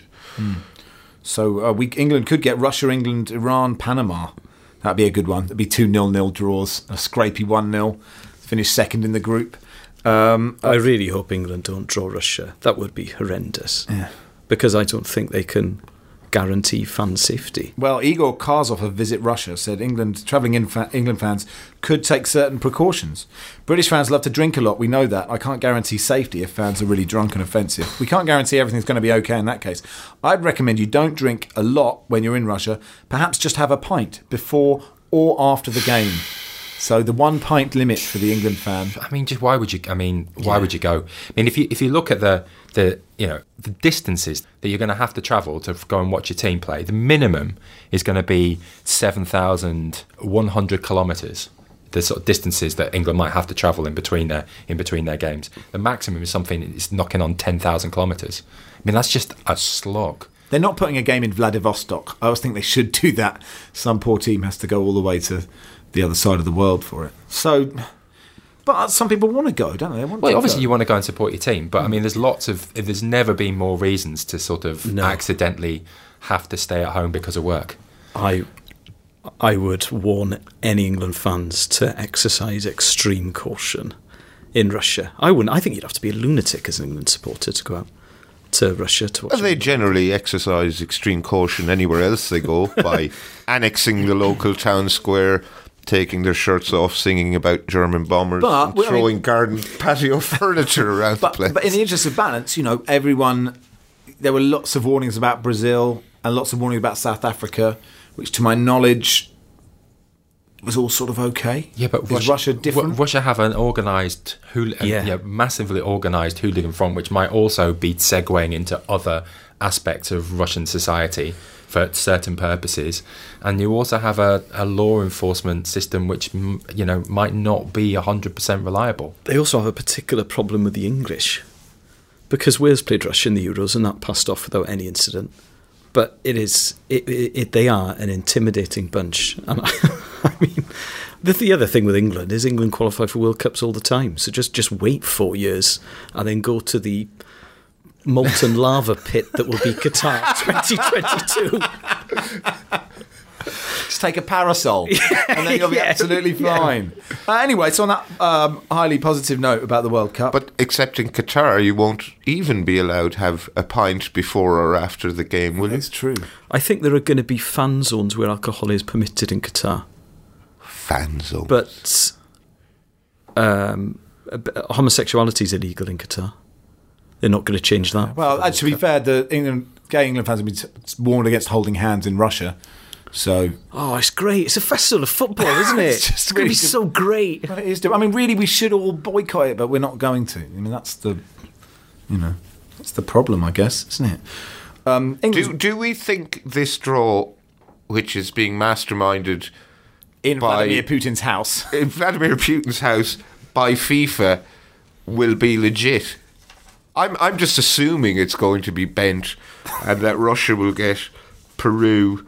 So England could get Russia, England, Iran, Panama. That'd be a good one. It'd be 2 0-0 draws, a scrapey 1-0, finish second in the group. I really hope England don't draw Russia. That would be horrendous. Yeah. Because I don't think they can guarantee fan safety. Well, Igor Karsov of Visit Russia said travelling England fans could take certain precautions. British fans love to drink a lot, we know that. I can't guarantee safety if fans are really drunk and offensive. We can't guarantee everything's going to be okay in that case. I'd recommend you don't drink a lot when you're in Russia. Perhaps just have a pint before or after the game. So the 1 pint limit for the England fan. I mean, just why would you? I mean, why would you go? I mean, if you look at the distances that you're going to have to travel to go and watch your team play, the minimum is going to be 7,100 kilometres. The sort of distances that England might have to travel in between their games. The maximum is something that's knocking on 10,000 kilometres. I mean, that's just a slog. They're not putting a game in Vladivostok. I always think they should do that. Some poor team has to go all the way to the other side of the world for it. So, but some people want to go, don't they? Obviously you want to go and support your team, but I mean, there's never been more reasons to sort of accidentally have to stay at home because of work. I would warn any England fans to exercise extreme caution in Russia. I wouldn't. I think you'd have to be a lunatic as an England supporter to go out to Russia to watch. Well, they generally exercise extreme caution anywhere else they go by annexing the local town square, taking their shirts off, singing about German bombers, and throwing garden patio furniture around the place. But in the interest of balance, there were lots of warnings about Brazil and lots of warnings about South Africa, which to my knowledge was all sort of okay. Yeah, but is Russia different? Russia have an organised, massively organised hooligan front, which might also be segueing into other aspects of Russian society for certain purposes, and you also have a law enforcement system which might not be 100% reliable. They also have a particular problem with the English, because Wales played Russia in the Euros and that passed off without any incident. But they are an intimidating bunch, and I mean, the other thing with England is England qualify for World Cups all the time. So just wait 4 years and then go to the molten lava pit that will be Qatar 2022. Just take a parasol and then you'll be absolutely fine. Anyway, so on that highly positive note about the World Cup. But except in Qatar, you won't even be allowed to have a pint before or after the game, will you? It's true. I think there are going to be fan zones where alcohol is permitted in Qatar. Fan zone. But homosexuality is illegal in Qatar. They're not going to change that. Well, to be fair, the gay England fans have been warned against holding hands in Russia. So, it's great. It's a festival of football, isn't it? It's going to be so great. Well, it is. I mean, really, we should all boycott it, but we're not going to. I mean, that's the problem, I guess, isn't it? Do we think this draw, which is being masterminded in by Vladimir Putin's house, by FIFA, will be legit? I'm just assuming it's going to be bent, and that Russia will get Peru.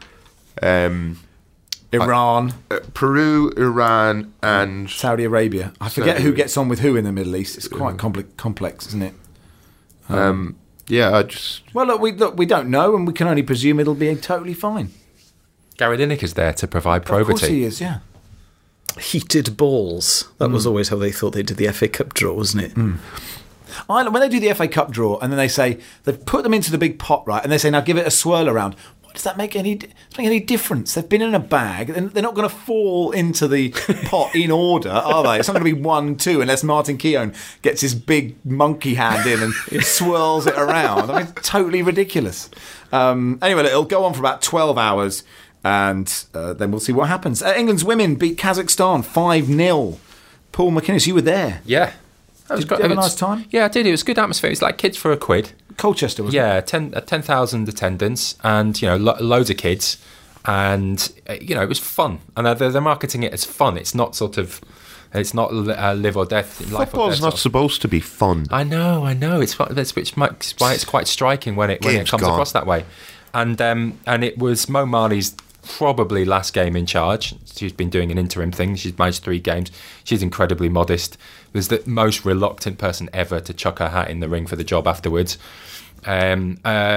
Iran, Iran, and Saudi Arabia. I forget who gets on with who in the Middle East. It's quite complex, isn't it? Well, look, we don't know, and we can only presume it'll be totally fine. Gary Lineker's there to provide probity. Of course he is, yeah. Heated balls. That was always how they thought they did the FA Cup draw, wasn't it? Ireland, when they do the FA Cup draw, and then they say they've put them into the big pot, right? And they say, now give it a swirl around. Does that make any difference? They've been in a bag, and they're not going to fall into the pot in order, are they? It's not going to be 1-2 unless Martin Keown gets his big monkey hand in and swirls it around. I mean, totally ridiculous. Anyway, it'll go on for about 12 hours, and then we'll see what happens. England's women beat Kazakhstan 5-0. Paul McInnes, you were there. Yeah. Did you have a nice time? Yeah, I did. It was a good atmosphere. It was like kids for a quid. Colchester, wasn't it? Yeah, 10,000 attendance, and loads of kids, and it was fun. And they're marketing it as fun. It's not it's not live or death. Football's not supposed to be fun. I know. It's why it's quite striking when it comes across that way. And it was Mo Marley's probably last game in charge. She's been doing an interim thing. She's managed 3 games. She's incredibly modest. Was the most reluctant person ever to chuck her hat in the ring for the job afterwards. And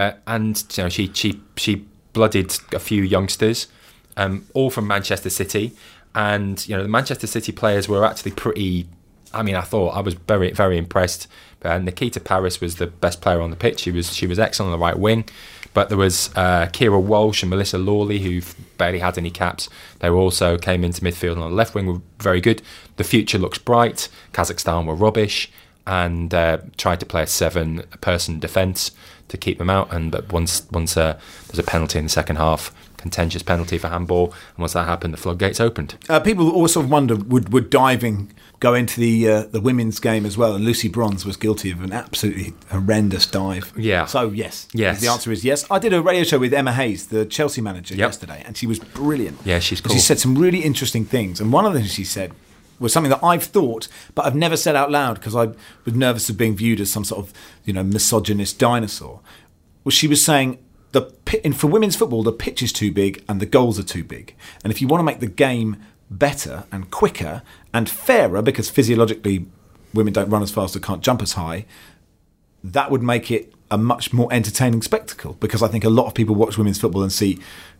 she blooded a few youngsters, all from Manchester City. And the Manchester City players were actually pretty. I mean, I was very, very impressed. Nikita Paris was the best player on the pitch. She was excellent on the right wing. But there was Kira Walsh and Melissa Lawley, who barely had any caps. They also came into midfield on the left wing, were very good. The future looks bright. Kazakhstan were rubbish and tried to play a 7-person defence to keep them out. And once there's a penalty in the second half, contentious penalty for handball, and once that happened, the floodgates opened. People always sort of wonder, would diving go into the women's game as well? And Lucy Bronze was guilty of an absolutely horrendous dive. Yeah. So yes. The answer is yes. I did a radio show with Emma Hayes, the Chelsea manager, yesterday, and she was brilliant. Yeah, she's cool. She said some really interesting things, and one of the things she said was something that I've thought, but I've never said out loud because I was nervous of being viewed as some sort of misogynist dinosaur. Well, she was saying, for women's football, the pitch is too big and the goals are too big. And if you want to make the game better and quicker and fairer, because physiologically women don't run as fast or can't jump as high, that would make it a much more entertaining spectacle. Because I think a lot of people watch women's football and see,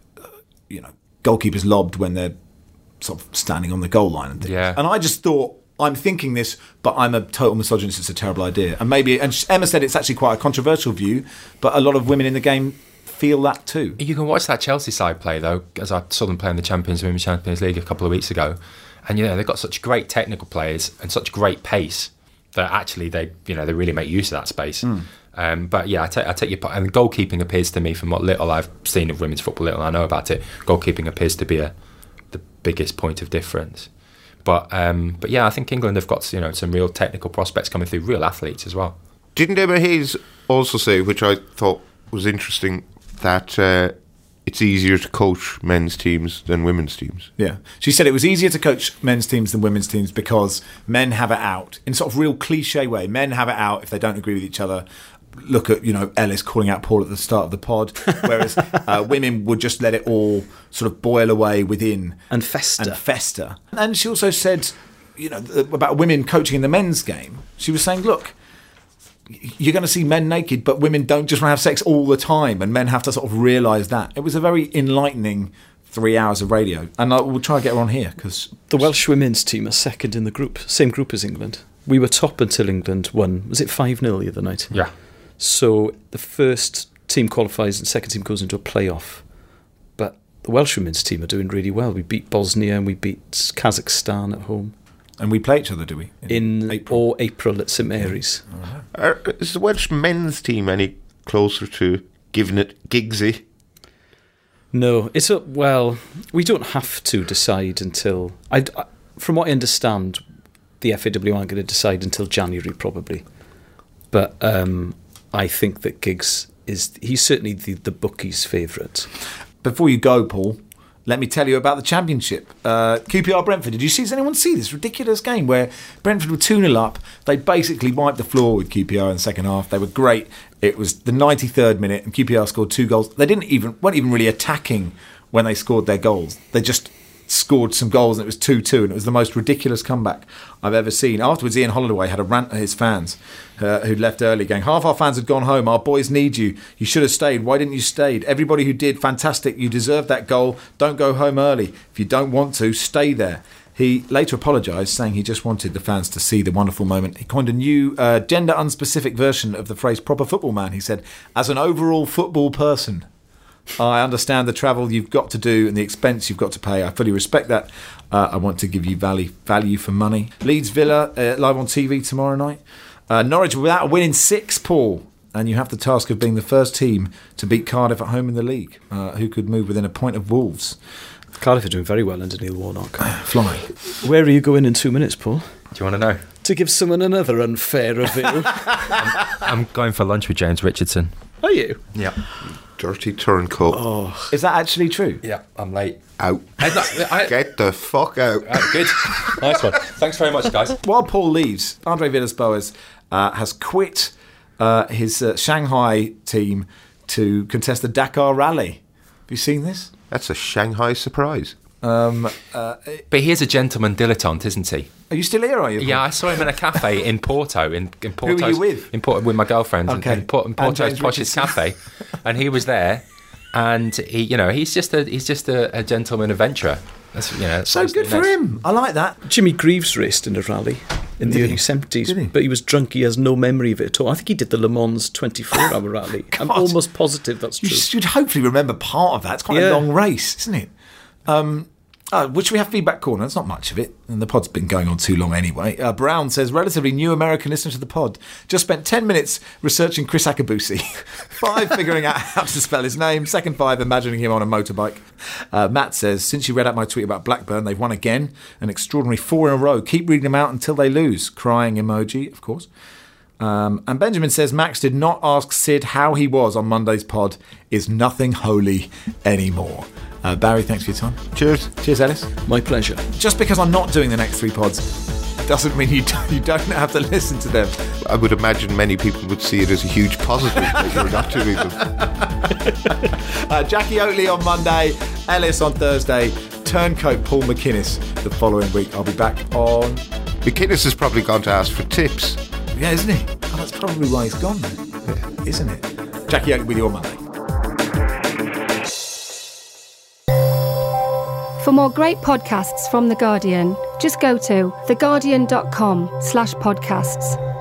goalkeepers lobbed when they're sort of standing on the goal line and things. Yeah. And I just thought, I'm thinking this, but I'm a total misogynist. It's a terrible idea. And Emma said it's actually quite a controversial view, but a lot of women in the game feel that too. You can watch that Chelsea side play though, as I saw them play in the Women's Champions League a couple of weeks ago, and they've got such great technical players and such great pace that actually they really make use of that space. But yeah, I take your point. And goalkeeping appears to me, from what little I've seen of women's football, little I know about it, goalkeeping appears to be the biggest point of difference. But yeah, I think England have got some real technical prospects coming through, real athletes as well. Didn't Emma Hayes also say, which I thought was interesting, that it's easier to coach men's teams than women's teams? Yeah. She said it was easier to coach men's teams than women's teams because men have it out. In sort of real cliche way, men have it out if they don't agree with each other look at, Ellis calling out Paul at the start of the pod, whereas women would just let it all sort of boil away within. And fester. And she also said, about women coaching in the men's game. She was saying, look, you're going to see men naked, but women don't just want to have sex all the time, and men have to sort of realise that. It was a very enlightening 3 hours of radio, and we'll try and get her on here, because the Welsh women's team are second in the group, same group as England. We were top until England won. Was it 5-0 the other night? Yeah. So the first team qualifies and the second team goes into a playoff. But the Welsh women's team are doing really well. We beat Bosnia and we beat Kazakhstan at home. And we play each other, do we? In April at St Mary's. Is the Welsh men's team any closer to giving it Giggsy? No, we don't have to decide until... from what I understand, the FAW aren't going to decide until January, probably. But I think that Giggs he's certainly the bookies' favourite. Before you go, Paul, let me tell you about the Championship. QPR Brentford. Does anyone see this ridiculous game where Brentford were 2-0 up? They basically wiped the floor with QPR in the second half. They were great. It was the 93rd minute and QPR scored 2 goals. They weren't even really attacking when they scored their goals. They just scored some goals and it was 2-2, and it was the most ridiculous comeback I've ever seen. Afterwards, Ian Holloway had a rant at his fans who'd left early, going, half our fans had gone home. Our boys need you. You should have stayed. Why didn't you stay? Everybody who did, fantastic. You deserved that goal. Don't go home early. If you don't want to, stay there. He later apologised, saying he just wanted the fans to see the wonderful moment. He coined a new gender-unspecific version of the phrase proper football man. He said, as an overall football person, I understand the travel you've got to do and the expense you've got to pay. I fully respect that. I want to give you value for money. Leeds Villa, live on TV tomorrow night. Norwich without a win in 6, Paul. And you have the task of being the first team to beat Cardiff at home in the league, who could move within a point of Wolves. Cardiff are doing very well under Neil Warnock. Flying. Where are you going in 2 minutes, Paul? Do you want to know? To give someone another unfair reveal. I'm going for lunch with James Richardson. Are you? Yeah. Dirty turncoat. Oh. Is that actually true? Yeah, I'm late. Out. Get the fuck out. Good. Nice one. Thanks very much, guys. While Paul leaves, Andre Villas-Boas has quit his Shanghai team to contest the Dakar Rally. Have you seen this? That's a Shanghai surprise. But he is a gentleman dilettante, isn't he? Are you still here, are you? Yeah, I saw him in a cafe in Porto. In Porto's, who were you with? In Porto, with my girlfriend. Okay. In Porto's poshest cafe. And he was there. And he's just a gentleman adventurer. That's, so good for him. I like that. Jimmy Greaves raced in a rally in the early 70s, but he was drunk. He has no memory of it at all. I think he did the Le Mans 24-hour rally. I'm almost positive that's true. You should hopefully remember part of that. It's quite a long race, isn't it? Which we have feedback corner. It's not much of it, and the pod's been going on too long anyway. Brown says, relatively new American listener to the pod. Just spent 10 minutes researching Chris Akabusi. 5 figuring out how to spell his name. Second 5 imagining him on a motorbike. Matt says, since you read out my tweet about Blackburn, they've won again. An extraordinary 4 in a row. Keep reading them out until they lose. Crying emoji, of course. And Benjamin says, Max did not ask Sid how he was on Monday's pod. Is nothing holy anymore. Barry, thanks for your time. Cheers. Cheers, Ellis. My pleasure. Just because I'm not doing the next 3 pods doesn't mean you don't have to listen to them. I would imagine many people would see it as a huge positive that you're not doing them. Jackie Oatley on Monday, Ellis on Thursday, Turncoat Paul McInnes the following week. I'll be back on... McInnes has probably gone to ask for tips. Yeah, isn't he? Oh, that's probably why he's gone then. Yeah. Isn't it? Jackie Oatley with you on Monday. For more great podcasts from The Guardian, just go to theguardian.com/podcasts.